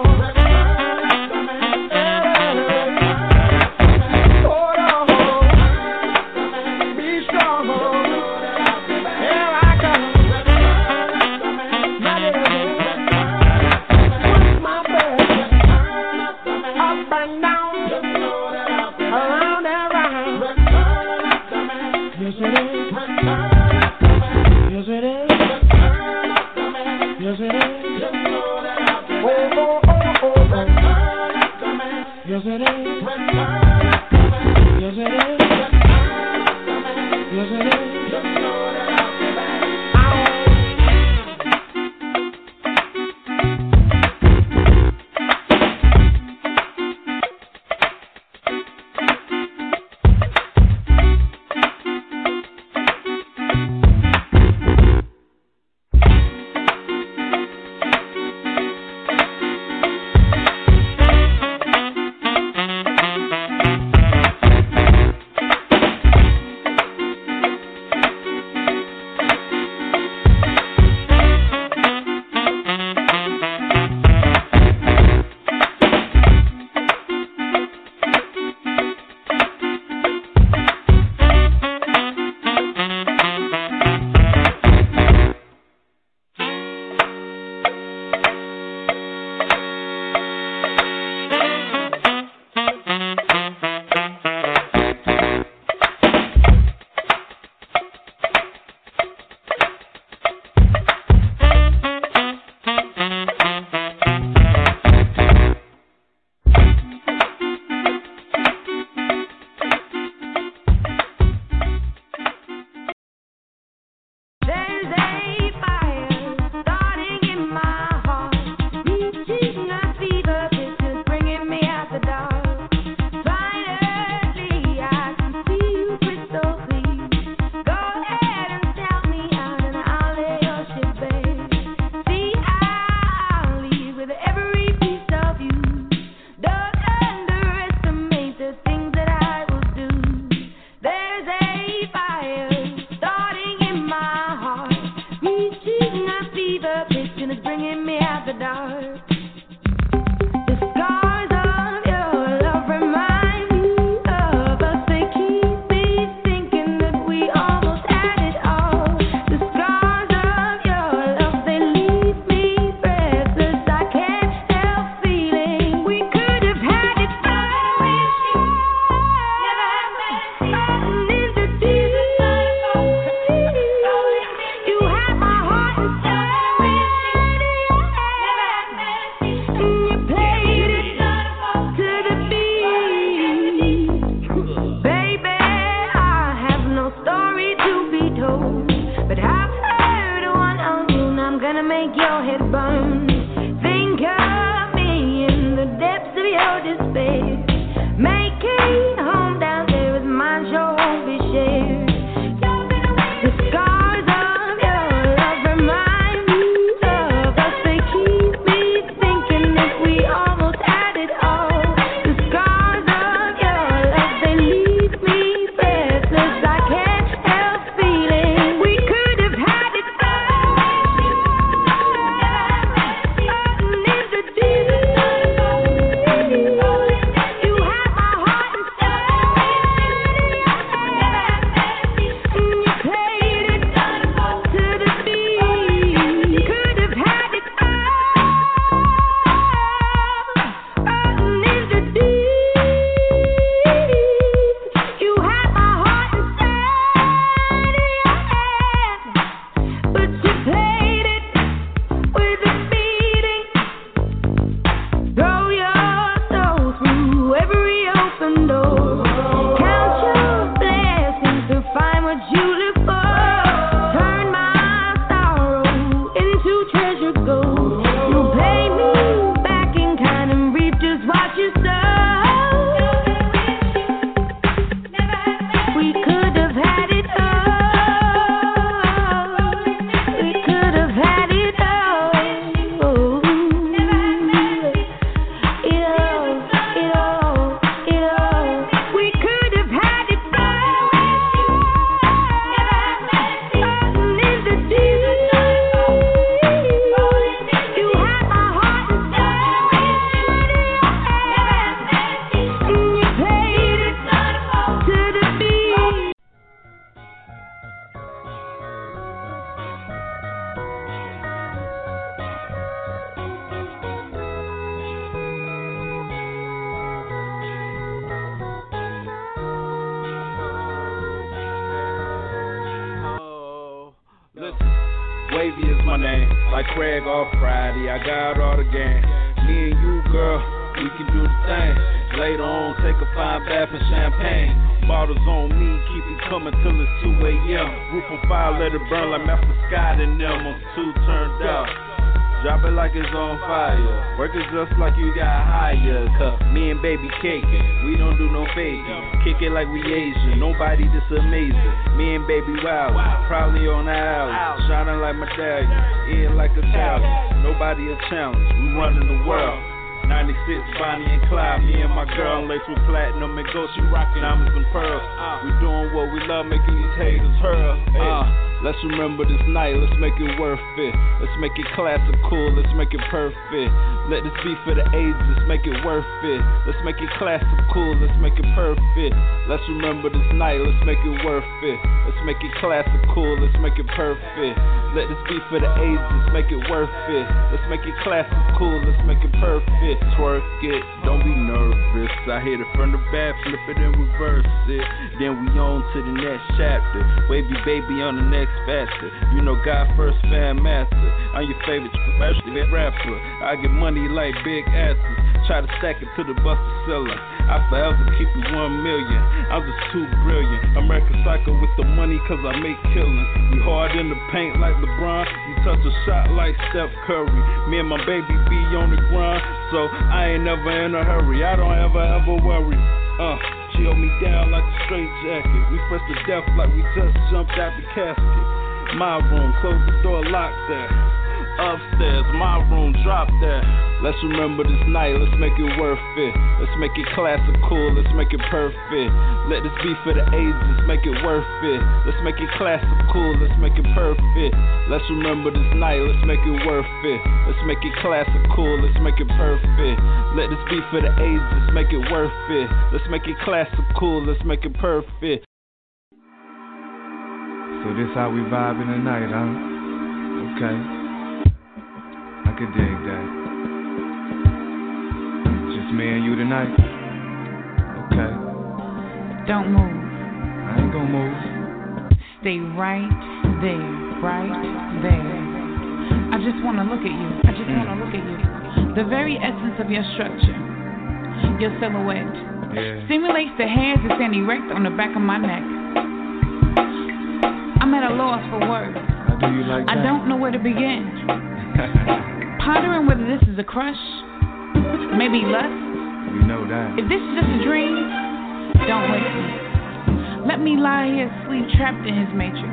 You Wavy is my name, like Craig off Friday. I got all the game. Me and you, girl, we can do the thing. Later on, take a fine bath and champagne. Bottles on me, keep it coming till it's two a.m. Roof on fire, let it burn like Master Scott and them. I'm too turned up. Drop it like it's on fire. Work it just like you got hired. Cause me and baby caking, we don't do no faking. Kick it like we Asian, nobody this amazing. Me and baby wild, probably on the alley. Shining like medallion, in like a talent. Nobody a challenge, we running the world. ninety-six, Bonnie and Clyde, me and my girl laced with platinum and gold, she rockin' diamonds and pearls. We doing what we love, making these haters hurl. Uh, let's remember this night, let's make it worth it. Let's make it classical, let's make it perfect. Let this be for the ages, make it worth it. Let's make it classical, let's make it perfect. Let's remember this night, let's make it worth it. Let's make it classical, let's make it perfect. Let this be for the ages, make it worth it. Let's make it classical, let's make it perfect. Twerk it, don't be nervous. I hit it from the back, flip it and reverse it. Then we on to the next chapter. Wavy baby on the next factor. You know God first, fan master. I'm your favorite professional rapper. I get money like big asses. Try to stack it to the buster seller. I forever keep you one million. I'm just too brilliant. American Psycho with the money cause I make killings. We hard in the paint like LeBron. You touch a shot like Steph Curry. Me and my baby be on the grind. So I ain't never in a hurry. I don't ever ever worry. Uh, she hold me down like a straight jacket. We fresh to death like we just jumped out the casket. My room, close the door, lock that. Upstairs, my room, drop that. Let's remember this night, let's make it worth it. Let's make it classical, let's make it perfect. Let this be for the ages, make it worth it. Let's make it classical, let's make it perfect. Let's remember this night, let's make it worth it. Let's make it classical, let's make it perfect. Let this be for the ages, make it worth it. Let's make it classical, let's make it perfect. So this how we vibing tonight, huh? Okay. I could dig that. Just me and you tonight. Okay. Don't move. I ain't gonna move. Stay right there, right there. I just wanna look at you. I just mm. wanna look at you. The very essence of your structure, your silhouette, yeah. stimulates the hairs that stand erect on the back of my neck. I'm at a loss for words. How do you like that? I don't know where to begin. Pondering whether this is a crush, maybe lust. You know that. If this is just a dream, don't wake me. Let me lie here asleep, trapped in his matrix.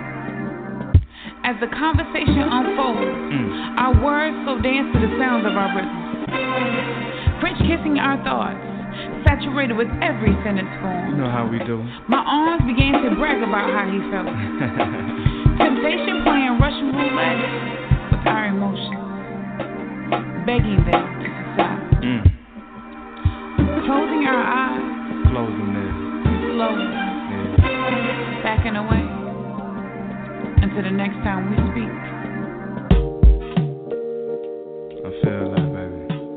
As the conversation unfolds, mm. our words so dance to the sounds of our rhythms. French kissing our thoughts, saturated with every sentence form. You know how we do. My arms began to brag about how he felt. Temptation playing Russian roulette with our emotions, begging them to subside. Mm. Closing our eyes, closing them slowly, yeah. backing away until the next time we speak. I feel that, baby.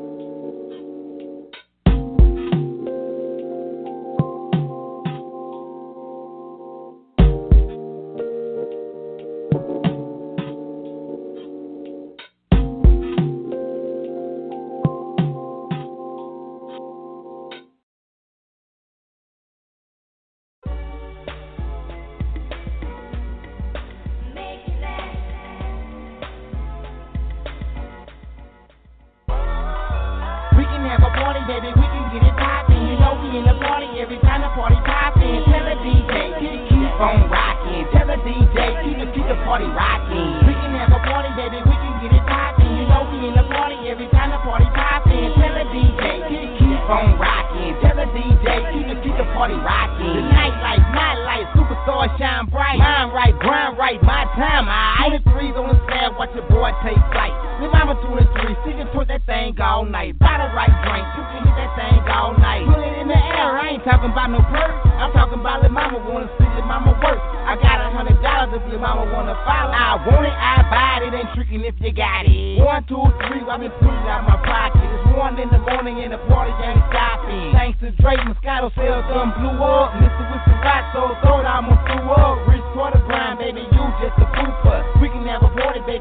Baby, we can get it poppin'. You know we in the party every time the party poppin'. Tell the D J, keep it keep on rockin'. Tell the D J, keep it keep the party rockin'. We can have a party, baby, we can get it poppin'. You know we in the party every time the party poppin'. Tell the D J, keep it keep on rockin'. Tell the D J, keep it keep the party rockin'. The night light, my light, superstar shine bright. Mind right, grind right, my time. I the threes on the slab, watch your boy take flight. Live mama two and three, she can put that thing all night. Buy the right drink, you can hit that thing all night. Put it in the air, I ain't talking about no purse. I'm talking about little mama wanna see little mama work. I got a hundred dollars if your mama wanna follow. I want it, I buy it, it ain't tricking if you got it. One, two, three, I've been putting out my pocket. It's one in the morning and the party ain't stopping. Thanks to Drake, Moscato sales done blew up. Mister with the rock, so throw it, I'ma screw up. Rich quarter grind, baby, you just a pooper. We can have a party, baby.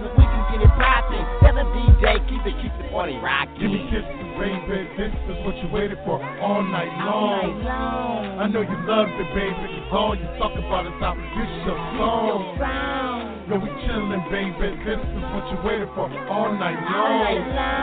waited for all night long. I know you loved it, baby, cause all you talk about is how this your song. Yo, we chillin', baby, this is what you waited for all night long.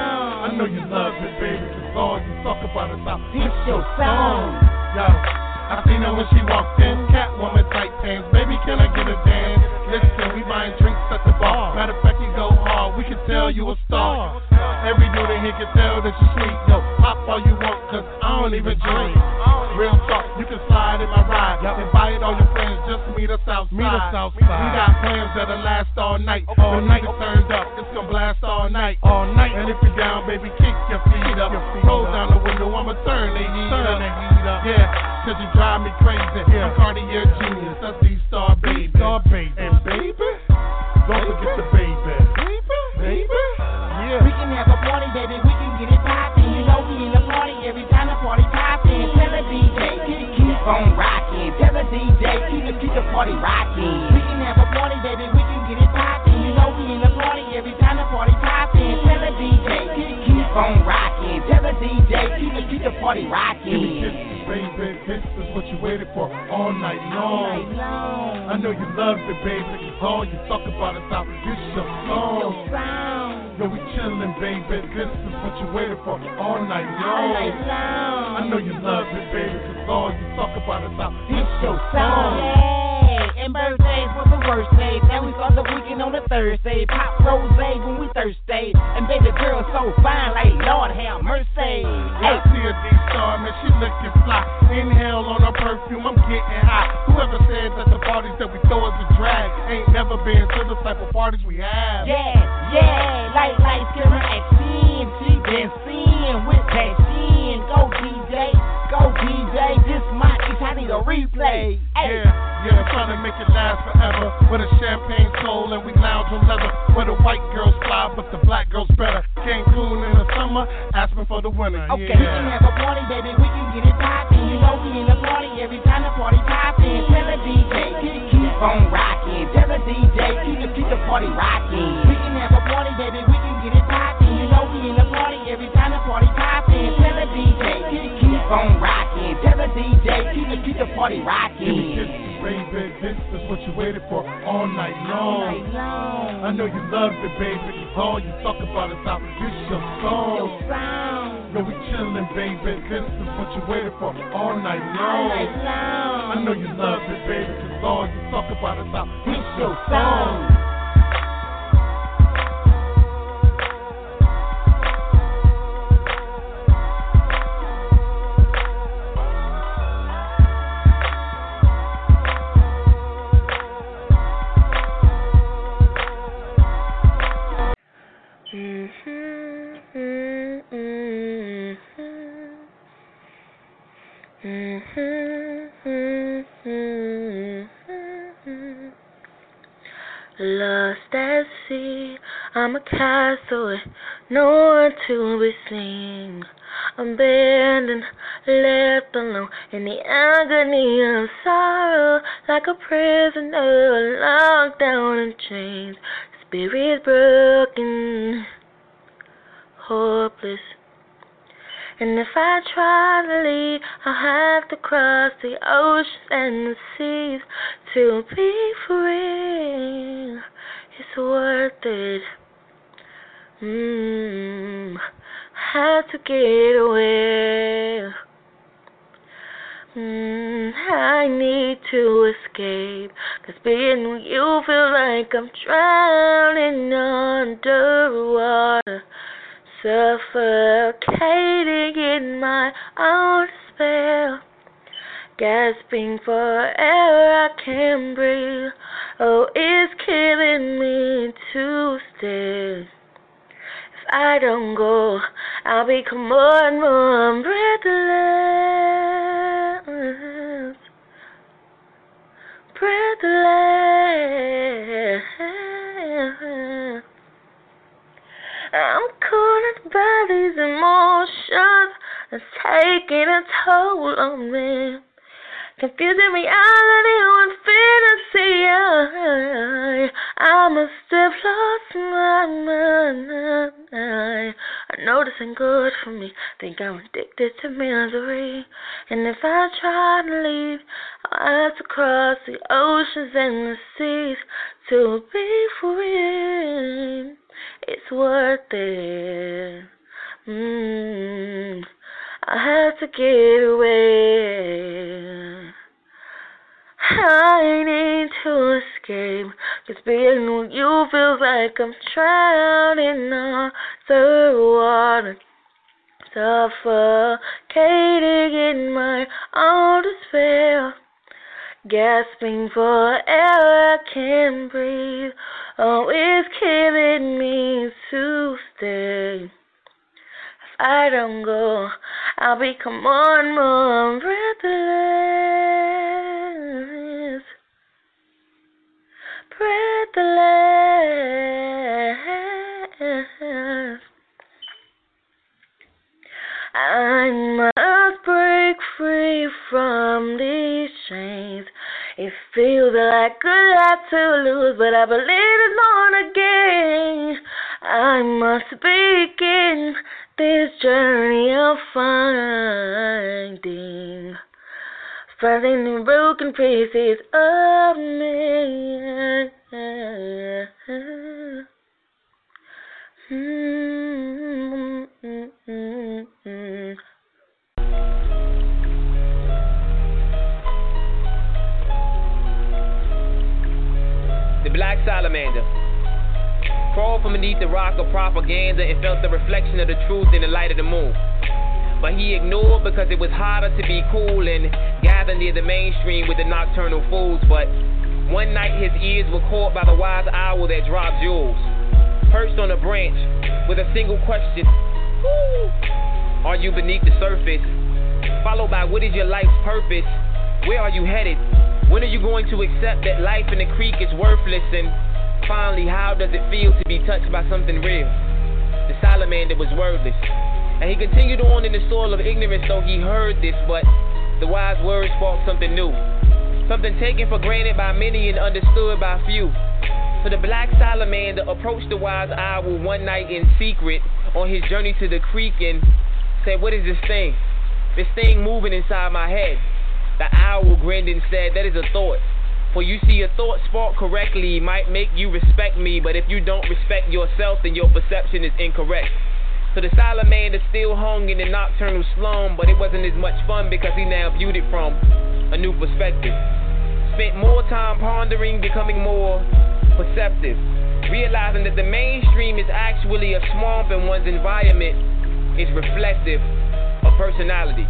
I know you love it, baby, cause all you talk about is how this your song. Yo, I seen her when she walked in, Catwoman tight pants, baby, can I get a dance? Listen, we buying drinks at the bar. Matter of fact, you go hard, we can tell you a star. Every dude in here can tell that you sweet. Yo, pop all you want, cause I don't even drink. Real talk, you can slide in my ride. Invite all your friends, just meet us outside. Meet us outside. We got plans that'll last all night. All night turned up, it's gonna blast all night. All night. And if you're down, baby, kick your feet up. Roll down the window, I'ma turn the heat up. Yeah, cause you drive me crazy. I'm Cartier genius, that's D-Star baby. D-Star baby. And baby, don't forget the baby. Baby, baby. Yeah. We can have a party, baby, we can get it poppin'. You know we in the party every time the party poppin'. Tell the D J, keep on rockin'. Tell the D J, keep the, keep the party rockin'. We can have a party, baby, we can get it poppin'. You know we in the party every time the party poppin'. Tell the D J, keep on rockin'. Tell the D J, keep the, keep the party rockin'. Baby, this is what you waited for all night long. I know you loved it, baby, cause all you talk about is how this your song. Yo, we chillin', baby, this is what you waited for all night long. I know you loved it, baby, cause all you talk about is how this your song. And birthdays was the worst day. Now we start the weekend on a Thursday. Pop rose when we thirsty. And baby girl so fine, like Lord have mercy. Hey, I see a D-Star, man, she looking fly. Inhale on her perfume, I'm getting hot. Whoever said that the parties that we throw is a drag ain't never been to the type of parties we have. Yeah, yeah, like light skin accent. She been seeing with that chin. Go D J, go D J. This my itch, I need a replay. Hey. Yeah. Yeah, I'm trying to make it last forever. With a champagne soul and we lounge on leather. Where the white girls fly, but the black girls better. Cancun in the summer, asking for the winter. Okay, yeah. We can have a party, baby, we can get it poppin'. You know we in the party every time the party poppin'. Tell the D J, keep on rockin'. Tell the D J, keep the, keep the party rockin'. We can have a party, baby, we can get it poppin'. You know we in the party every time the party poppin'. Tell the D J, keep on rockin'. Tell the D J, keep the, keep the party rockin'. Baby, this is what you waited for all night long. I know you loved it, baby, cause all you talk about is how this your song. Yo, we chillin', baby, this is what you waited for all night long. I know you loved it, baby, cause all you talk about is how this your song. Lost at sea, I'm a castaway, no one to be seen. Abandoned, left alone in the agony of sorrow, like a prisoner locked down in chains. Spirit broken, hopeless. And if I try to leave, I'll have to cross the oceans and the seas to be free. It's worth it. Mmm, have to get away. Mm, I need to escape, 'cause being with you feel like I'm drowning underwater, suffocating in my own despair, gasping for air I can't breathe. Oh, it's killing me to stay. If I don't go, I'll become more and more breathless, breathless. I'm caught by these emotions that's taking a toll on me, confusing reality with fantasy. I, I must have lost my mind. I I know this ain't good for me. Think I'm addicted to misery. And if I try to leave, I'll have to cross the oceans and the seas to be free. It's worth it. Mm, I have to get away. I need to escape, 'cause being with you feels like I'm drowning under water, suffocating in my own despair, gasping for air I can't breathe. Oh, it's killing me to stay. If I don't go, I'll become more and more breathless, breathless. I must break free from these chains. It feels like a lot to lose, but I believe it's more to gain. I must begin this journey of finding, finding the broken pieces of me. Mm-hmm. The Black Salamander crawled from beneath the rock of propaganda and felt the reflection of the truth in the light of the moon. But he ignored because it was harder to be cool and gather near the mainstream with the nocturnal fools. But one night his ears were caught by the wise owl that dropped jewels, perched on a branch with a single question: Woo! Are you beneath the surface? Followed by, what is your life's purpose? Where are you headed? When are you going to accept that life in the creek is worthless? And finally, how does it feel to be touched by something real? The salamander was wordless, and he continued on in the soil of ignorance, though he heard this, but the wise words sparked something new, something taken for granted by many and understood by few. So the black salamander approached the wise owl one night in secret on his journey to the creek and said, what is this thing? This thing moving inside my head. The owl grinned and said, that is a thought. For you see, a thought sparked correctly might make you respect me, but if you don't respect yourself, then your perception is incorrect. So the salamander still hung in the nocturnal slum, but it wasn't as much fun because he now viewed it from a new perspective. Spent more time pondering, becoming more perceptive, realizing that the mainstream is actually a swamp and one's environment is reflective of personality.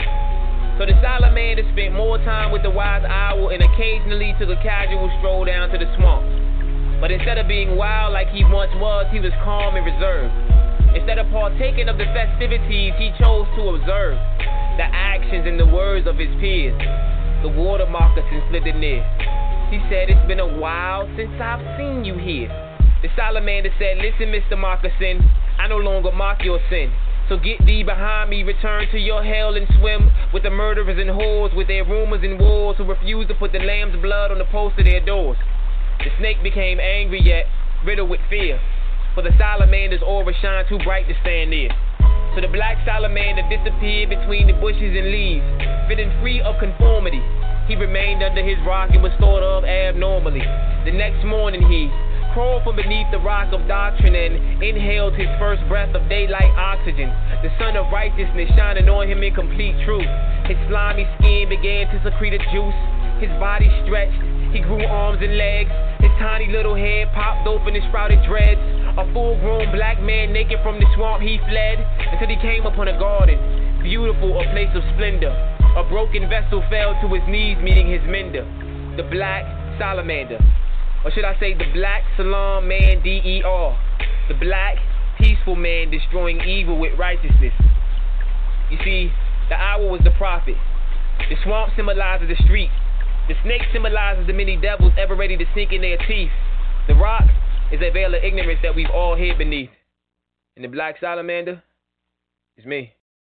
So the salamander spent more time with the wise owl and occasionally took a casual stroll down to the swamp. But instead of being wild like he once was, he was calm and reserved. Instead of partaking of the festivities, he chose to observe the actions and the words of his peers. The water moccasin flitted near. He said, it's been a while since I've seen you here. The salamander said, listen, Mister Moccasin, I no longer mock your sin. So get thee behind me, return to your hell and swim with the murderers and whores, with their rumors and wars, who refuse to put the lamb's blood on the posts of their doors. The snake became angry yet riddled with fear, for the salamander's aura shined too bright to stand near. So the black salamander disappeared between the bushes and leaves, feeling free of conformity. He remained under his rock and was thought of abnormally. The next morning he crawled from beneath the rock of doctrine and inhaled his first breath of daylight oxygen. The sun of righteousness shining on him in complete truth. His slimy skin began to secrete a juice. His body stretched. He grew arms and legs. His tiny little head popped open and sprouted dreads. A full-grown black man naked from the swamp he fled until he came upon a garden, beautiful, a place of splendor. A broken vessel fell to his knees, meeting his mender, the black salamander. Or should I say the black salam man, D E R. The black, peaceful man destroying evil with righteousness. You see, the owl was the prophet. The swamp symbolizes the street. The snake symbolizes the many devils ever ready to sink in their teeth. The rock is a veil of ignorance that we've all hid beneath. And the black salamander is me.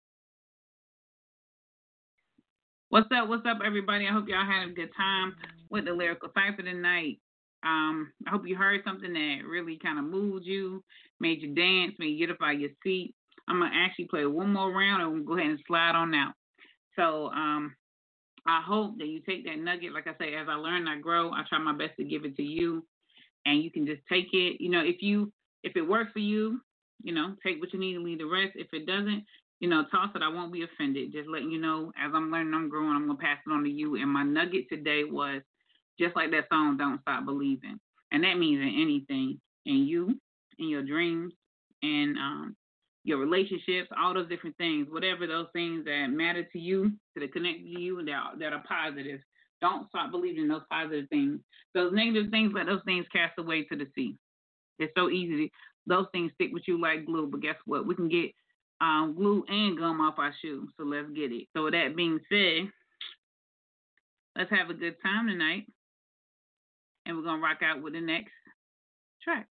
What's up, what's up, everybody? I hope y'all had a good time with the Lyrical Cipher tonight. Um, I hope you heard something that really kind of moved you, made you dance, made you get up out of your seat. I'm gonna actually play one more round, and we'll go ahead and slide on out. So um, I hope that you take that nugget. Like I say, as I learn, I grow. I try my best to give it to you, and you can just take it. You know, if you if it works for you, you know, take what you need and leave the rest. If it doesn't, you know, toss it. I won't be offended. Just letting you know, as I'm learning, I'm growing. I'm gonna pass it on to you. And my nugget today was just like that song, "Don't Stop Believing," and that means in anything, in you, in your dreams, and um. your relationships, all those different things, whatever those things that matter to you, that are connected to you, that are, that are positive. Don't stop believing in those positive things. Those negative things, let those things cast away to the sea. It's so easy. Those things stick with you like glue, but guess what? We can get um, glue and gum off our shoes, so let's get it. So with that being said, let's have a good time tonight, and we're going to rock out with the next track.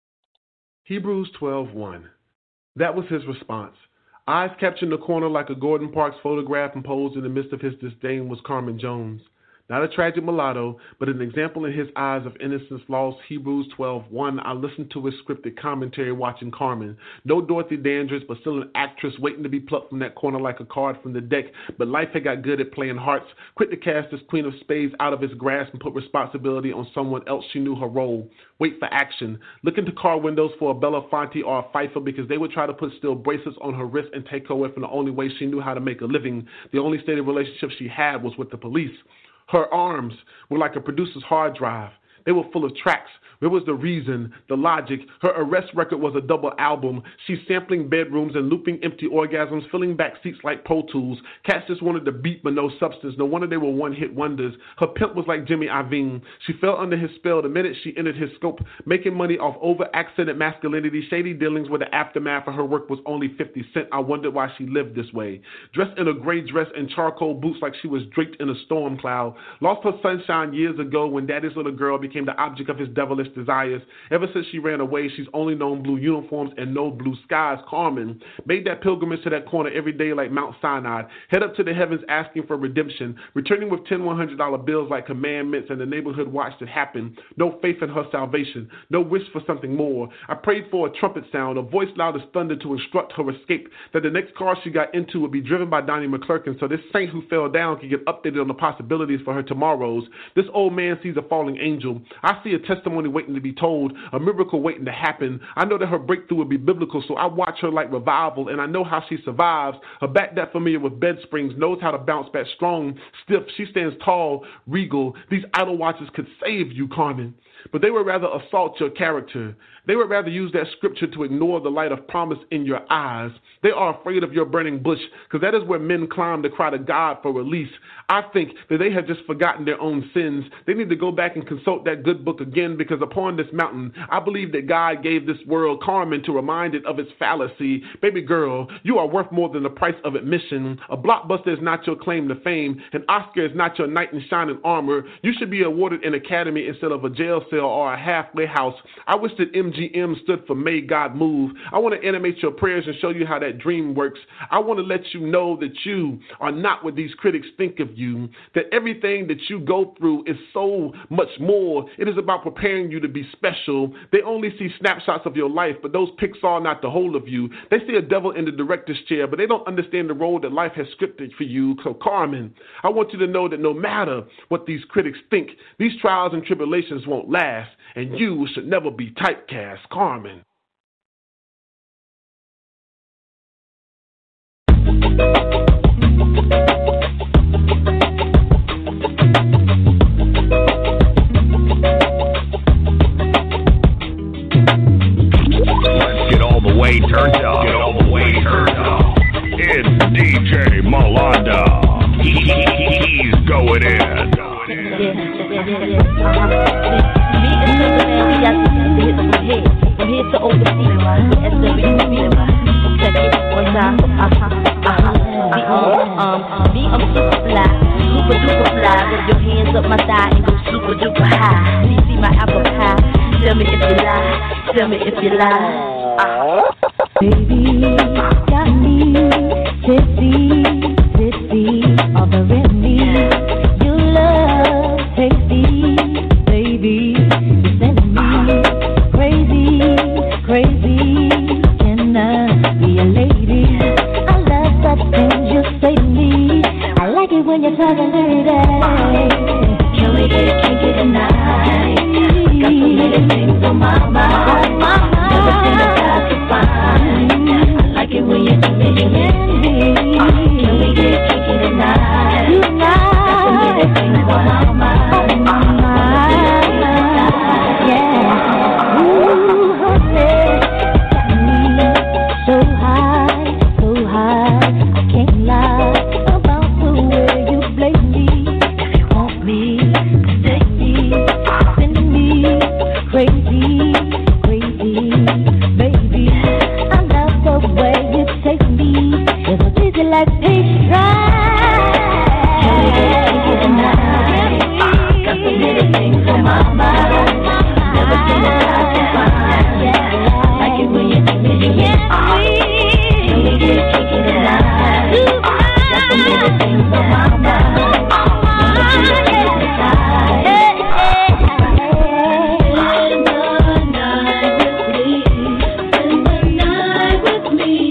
Hebrews twelve one. That was his response. Eyes captured in the corner like a Gordon Parks photograph and posed in the midst of his disdain was Carmen Jones. Not a tragic mulatto, but an example in his eyes of innocence lost. Hebrews twelve one. I listened to his scripted commentary watching Carmen. No Dorothy Dandridge, but still an actress waiting to be plucked from that corner like a card from the deck. But life had got good at playing hearts. Quick to cast this queen of spades out of his grasp and put responsibility on someone else. She knew her role. Wait for action. Look into car windows for a Belafonte or a Pfeiffer because they would try to put steel bracelets on her wrist and take her away from the only way she knew how to make a living. The only stated relationship she had was with the police. Her arms were like a producer's hard drive. They were full of tracks. Where was the reason, the logic? Her arrest record was a double album. She's sampling bedrooms and looping empty orgasms, filling back seats like Pro Tools. Cats just wanted to beat but no substance. No wonder they were one-hit wonders. Her pimp was like Jimmy Iovine. She fell under his spell the minute she entered his scope, making money off over-accented masculinity, shady dealings where the aftermath of her work was only fifty cent. I wondered why she lived this way. Dressed in a gray dress and charcoal boots like she was draped in a storm cloud. Lost her sunshine years ago when daddy's little girl became the object of his devilish desires. Ever since she ran away, she's only known blue uniforms and no blue skies. Carmen made that pilgrimage to that corner every day like Mount Sinai. Head up to the heavens asking for redemption, returning with ten one hundred dollar bills like commandments, and the neighborhood watched it happen. No faith in her salvation, no wish for something more. I prayed for a trumpet sound, a voice loud as thunder to instruct her escape, that the next car she got into would be driven by Donnie McClurkin, so this saint who fell down could get updated on the possibilities for her tomorrows. This old man sees a falling angel. I see a testimony waiting to be told, a miracle waiting to happen. I know that her breakthrough will be biblical, so I watch her like revival, and I know how she survives. Her back that familiar with bed springs knows how to bounce back strong, stiff. She stands tall, regal. These idol watchers could save you, Carmen. But they would rather assault your character. They would rather use that scripture to ignore the light of promise in your eyes. They are afraid of your burning bush, because that is where men climb to cry to God for release. I think that they have just forgotten their own sins. They need to go back and consult that good book again, because upon this mountain, I believe that God gave this world Carmen to remind it of its fallacy. Baby girl, you are worth more than the price of admission. A blockbuster is not your claim to fame. An Oscar is not your knight in shining armor. You should be awarded an academy instead of a jail cell or a halfway house. I wish that M G M stood for May God Move. I want to animate your prayers and show you how that dream works. I want to let you know that you are not what these critics think of you, that everything that you go through is so much more. It is about preparing you to be special. They only see snapshots of your life, but those pics are not the whole of you. They see a devil in the director's chair, but they don't understand the role that life has scripted for you. So Carmen, I want you to know that no matter what these critics think, these trials and tribulations won't last, and you should never be typecast. Carmen. Let's get all the way turned up. Get all the way turned up. It's D J Malanda. He, he, he's going in. From here to overseas, and the reason check it one time, uh-huh, uh-huh, uh-huh, um, me, I'm super fly, super duper fly, with your hands up my thigh and go super duper high, you see my apple pie, tell me if you lie, tell me if you lie, uh-huh. Baby, got me, tipsy, tipsy, all the remedy, you love, tasty, baby, you send me crazy, crazy, can I be a lady? you're talking dirty. Can we get kinky tonight? I got so many things on my mind. Never seen a guy so fine. I like it when you do me. Can we get kinky tonight? Got so many things on my mind. Yeah. Ooh, honey, got me so high, so high. I can't lie about the way you play me. If you want me to take me, send me crazy, crazy, baby. I love the way you take me. It's a busy like page drive. Can we get kinky tonight? Got so many things on my mind. Never seen a guy so fine. I like it when you do me. Can we get kinky tonight? Got so many things on my mind. Never seen a guy so fine. Spend the night with me. Spend the night with me.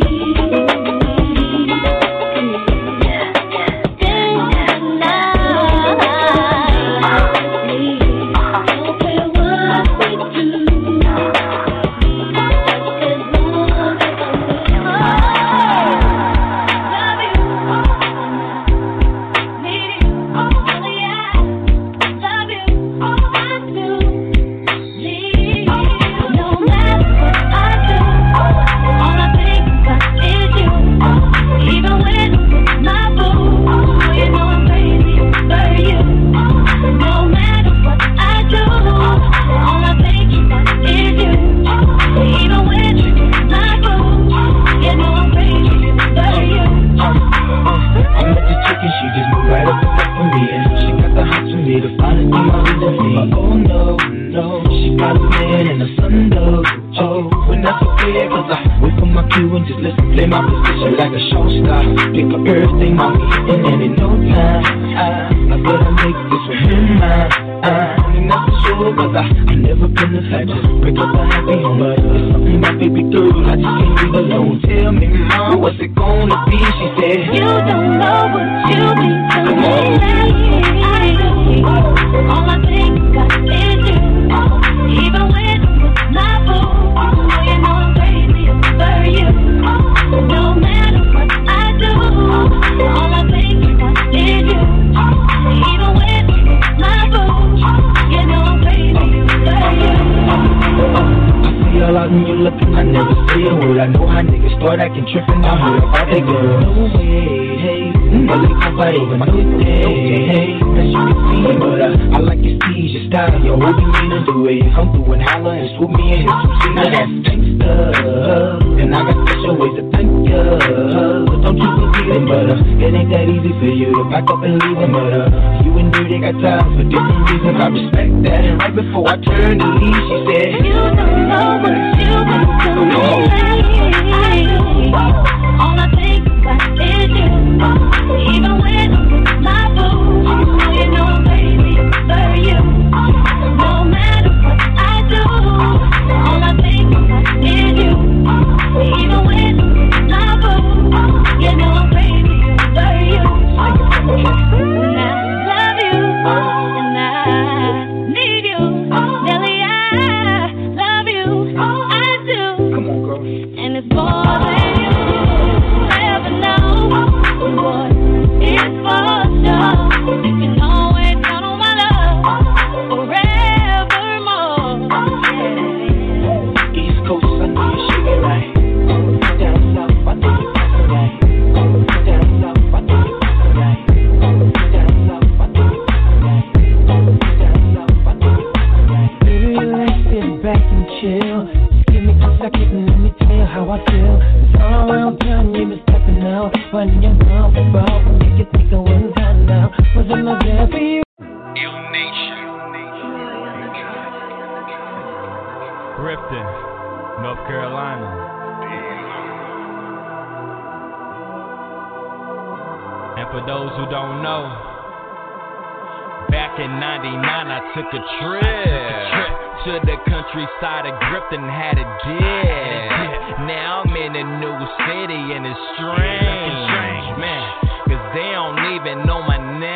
Now I'm in a new city and it's strange, man, cause they don't even know my name.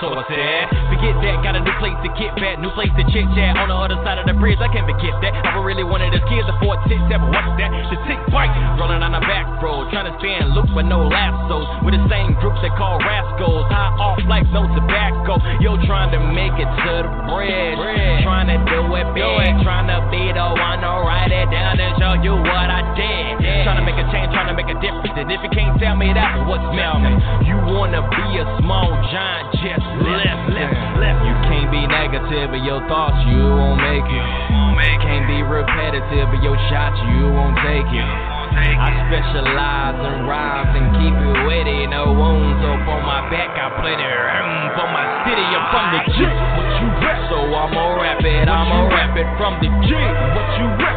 so I said. Forget that, got a new place to get back, new place to chit chat on the other side of the bridge. I can't forget that. I was really one of those kids, a four, six, seven, what's that? The six bike, rolling on the back road, trying to stand loop with no lapsos. With the same group that call rascals, high off like no tobacco. Yo, trying to make it to the bridge, trying to do it big, trying to be the one to write it down and show you what I did. Trying to make a change, trying to make a difference. And if you can't tell me that, well, what's missing? You wanna be a small giant, just left, left, left. You can't be negative in your thoughts, you won't make it. Can't be repetitive in your shots, you won't take it. I specialize in rhymes and keep it witty, no wounds up on my back. I play the um, for my city, I'm from the G. What you rap? So I'ma rap it, I'ma rap it from the G. What you rap?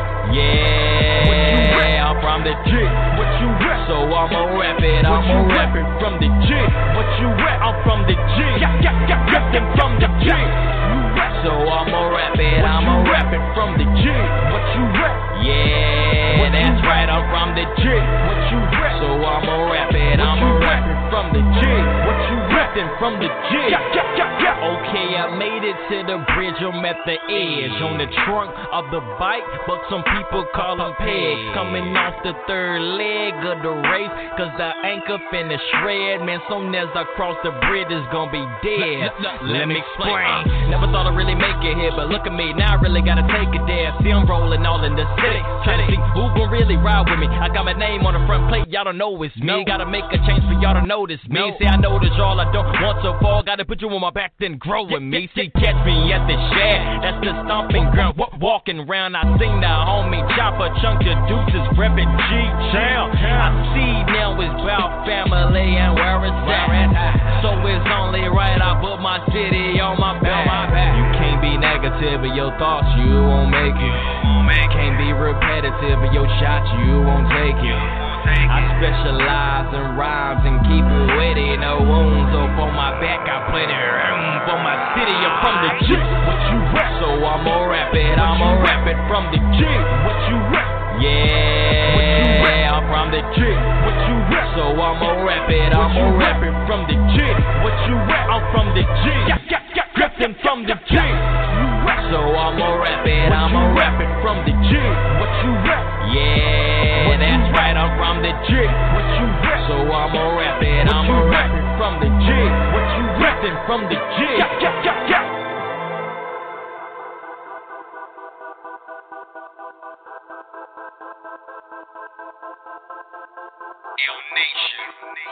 Yeah, I'm from the G. What you rap? So I'ma rap it, I'ma rap it from the G. What you rap? I'm from the G. Yeah, yeah, yeah, rap them from the G. So I'ma rap it, I'ma rap it from the G. What you rap? Yeah, that's right, I'm from the G. What you rap? So I'ma rap it, I'ma rap it from the G. What you rapping from the G? Yeah, yeah, yeah, yeah. Okay, I made it to the bridge, I'm at the edge, on the trunk of the bike, but some people call them pegs. Coming off the third leg of the race, cause the anchor finna shred. Man, soon as I cross the bridge, it's gonna be dead. Let me explain. Never thought I'd really make it here, but look at me, now I really gotta take it there. See, I'm rolling all in the city, trying to see who gon' really ride with me. I got my name on the front plate, y'all don't know it's me. Gotta make a change for y'all to notice me. See, I notice y'all, I don't want to fall. Gotta put you on my back, then grow with me. See, catch me at the shed, that's the stomping ground. Walking around, I seen the homie Chopper, chunk the deuces, reppin' G-Town. I see now it's about family and where it's at. So it's only right I put my city on my back. You can't be negative in your thoughts, you won't make it. Can't be repetitive in your shots, you won't take it. I specialize in rhymes and keep it witty, no wounds up on my back. I play the um, for my city, I'm from the G. What you rap? So I'ma rap it, I'ma rap it from the G. What you rap? Yeah, I'm from the G. What you rap? So I'ma rap it, I'ma rap it from the G. What you rap? I'm from the G. Yeah, yeah, yeah, rap them from the G. So I'ma rap it, I'ma rap it from the G. What you rap? Yeah, that's right, I'm from the G. What you rap? So I'ma rap it, I'ma rap it from the G. What you rapping from the G? Yeah, yeah, yeah, yeah. Ill Nation.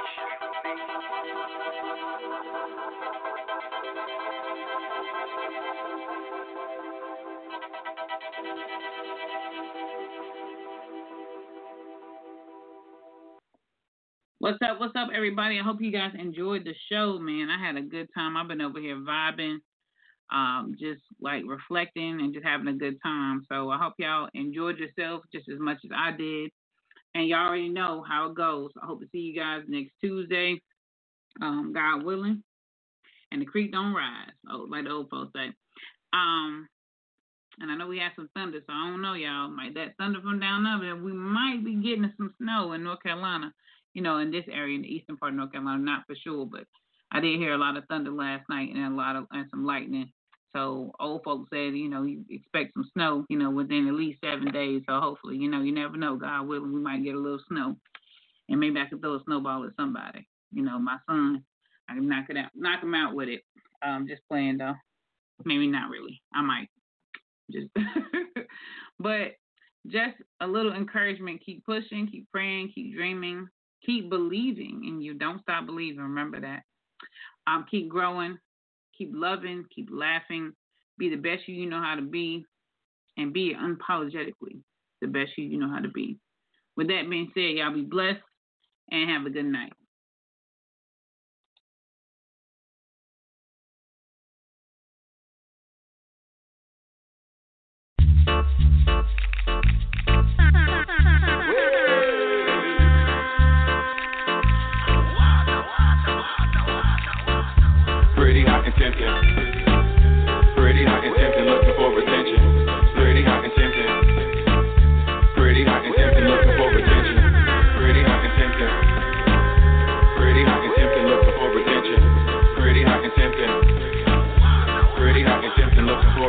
What's up, what's up, everybody? I hope you guys enjoyed the show, man. I had a good time. I've been over here vibing, um, just like reflecting and just having a good time. So I hope y'all enjoyed yourself just as much as I did. And y'all already know how it goes. I hope to see you guys next Tuesday, um, God willing. And the creek don't rise, oh, like the old folks say. Um, and I know we had some thunder, so I don't know, y'all. Might that thunder from down up there, we might be getting some snow in North Carolina. You know, in this area, in the eastern part of North Carolina, not for sure, but I did hear a lot of thunder last night and a lot of and some lightning. So old folks said, you know, you expect some snow, you know, within at least seven days. So hopefully, you know, you never know. God willing, we might get a little snow, and maybe I could throw a snowball at somebody. You know, my son, I can knock it out, knock him out with it. Um, just playing though. Maybe not really. I might just, but just a little encouragement. Keep pushing, keep praying, keep dreaming. Keep believing in you. Don't stop believing. Remember that. Um, keep growing. Keep loving. Keep laughing. Be the best you you know how to be. And be unapologetically the best you you know how to be. With that being said, y'all be blessed and have a good night. Pretty hot and tempting. Pretty hot and tempting. Look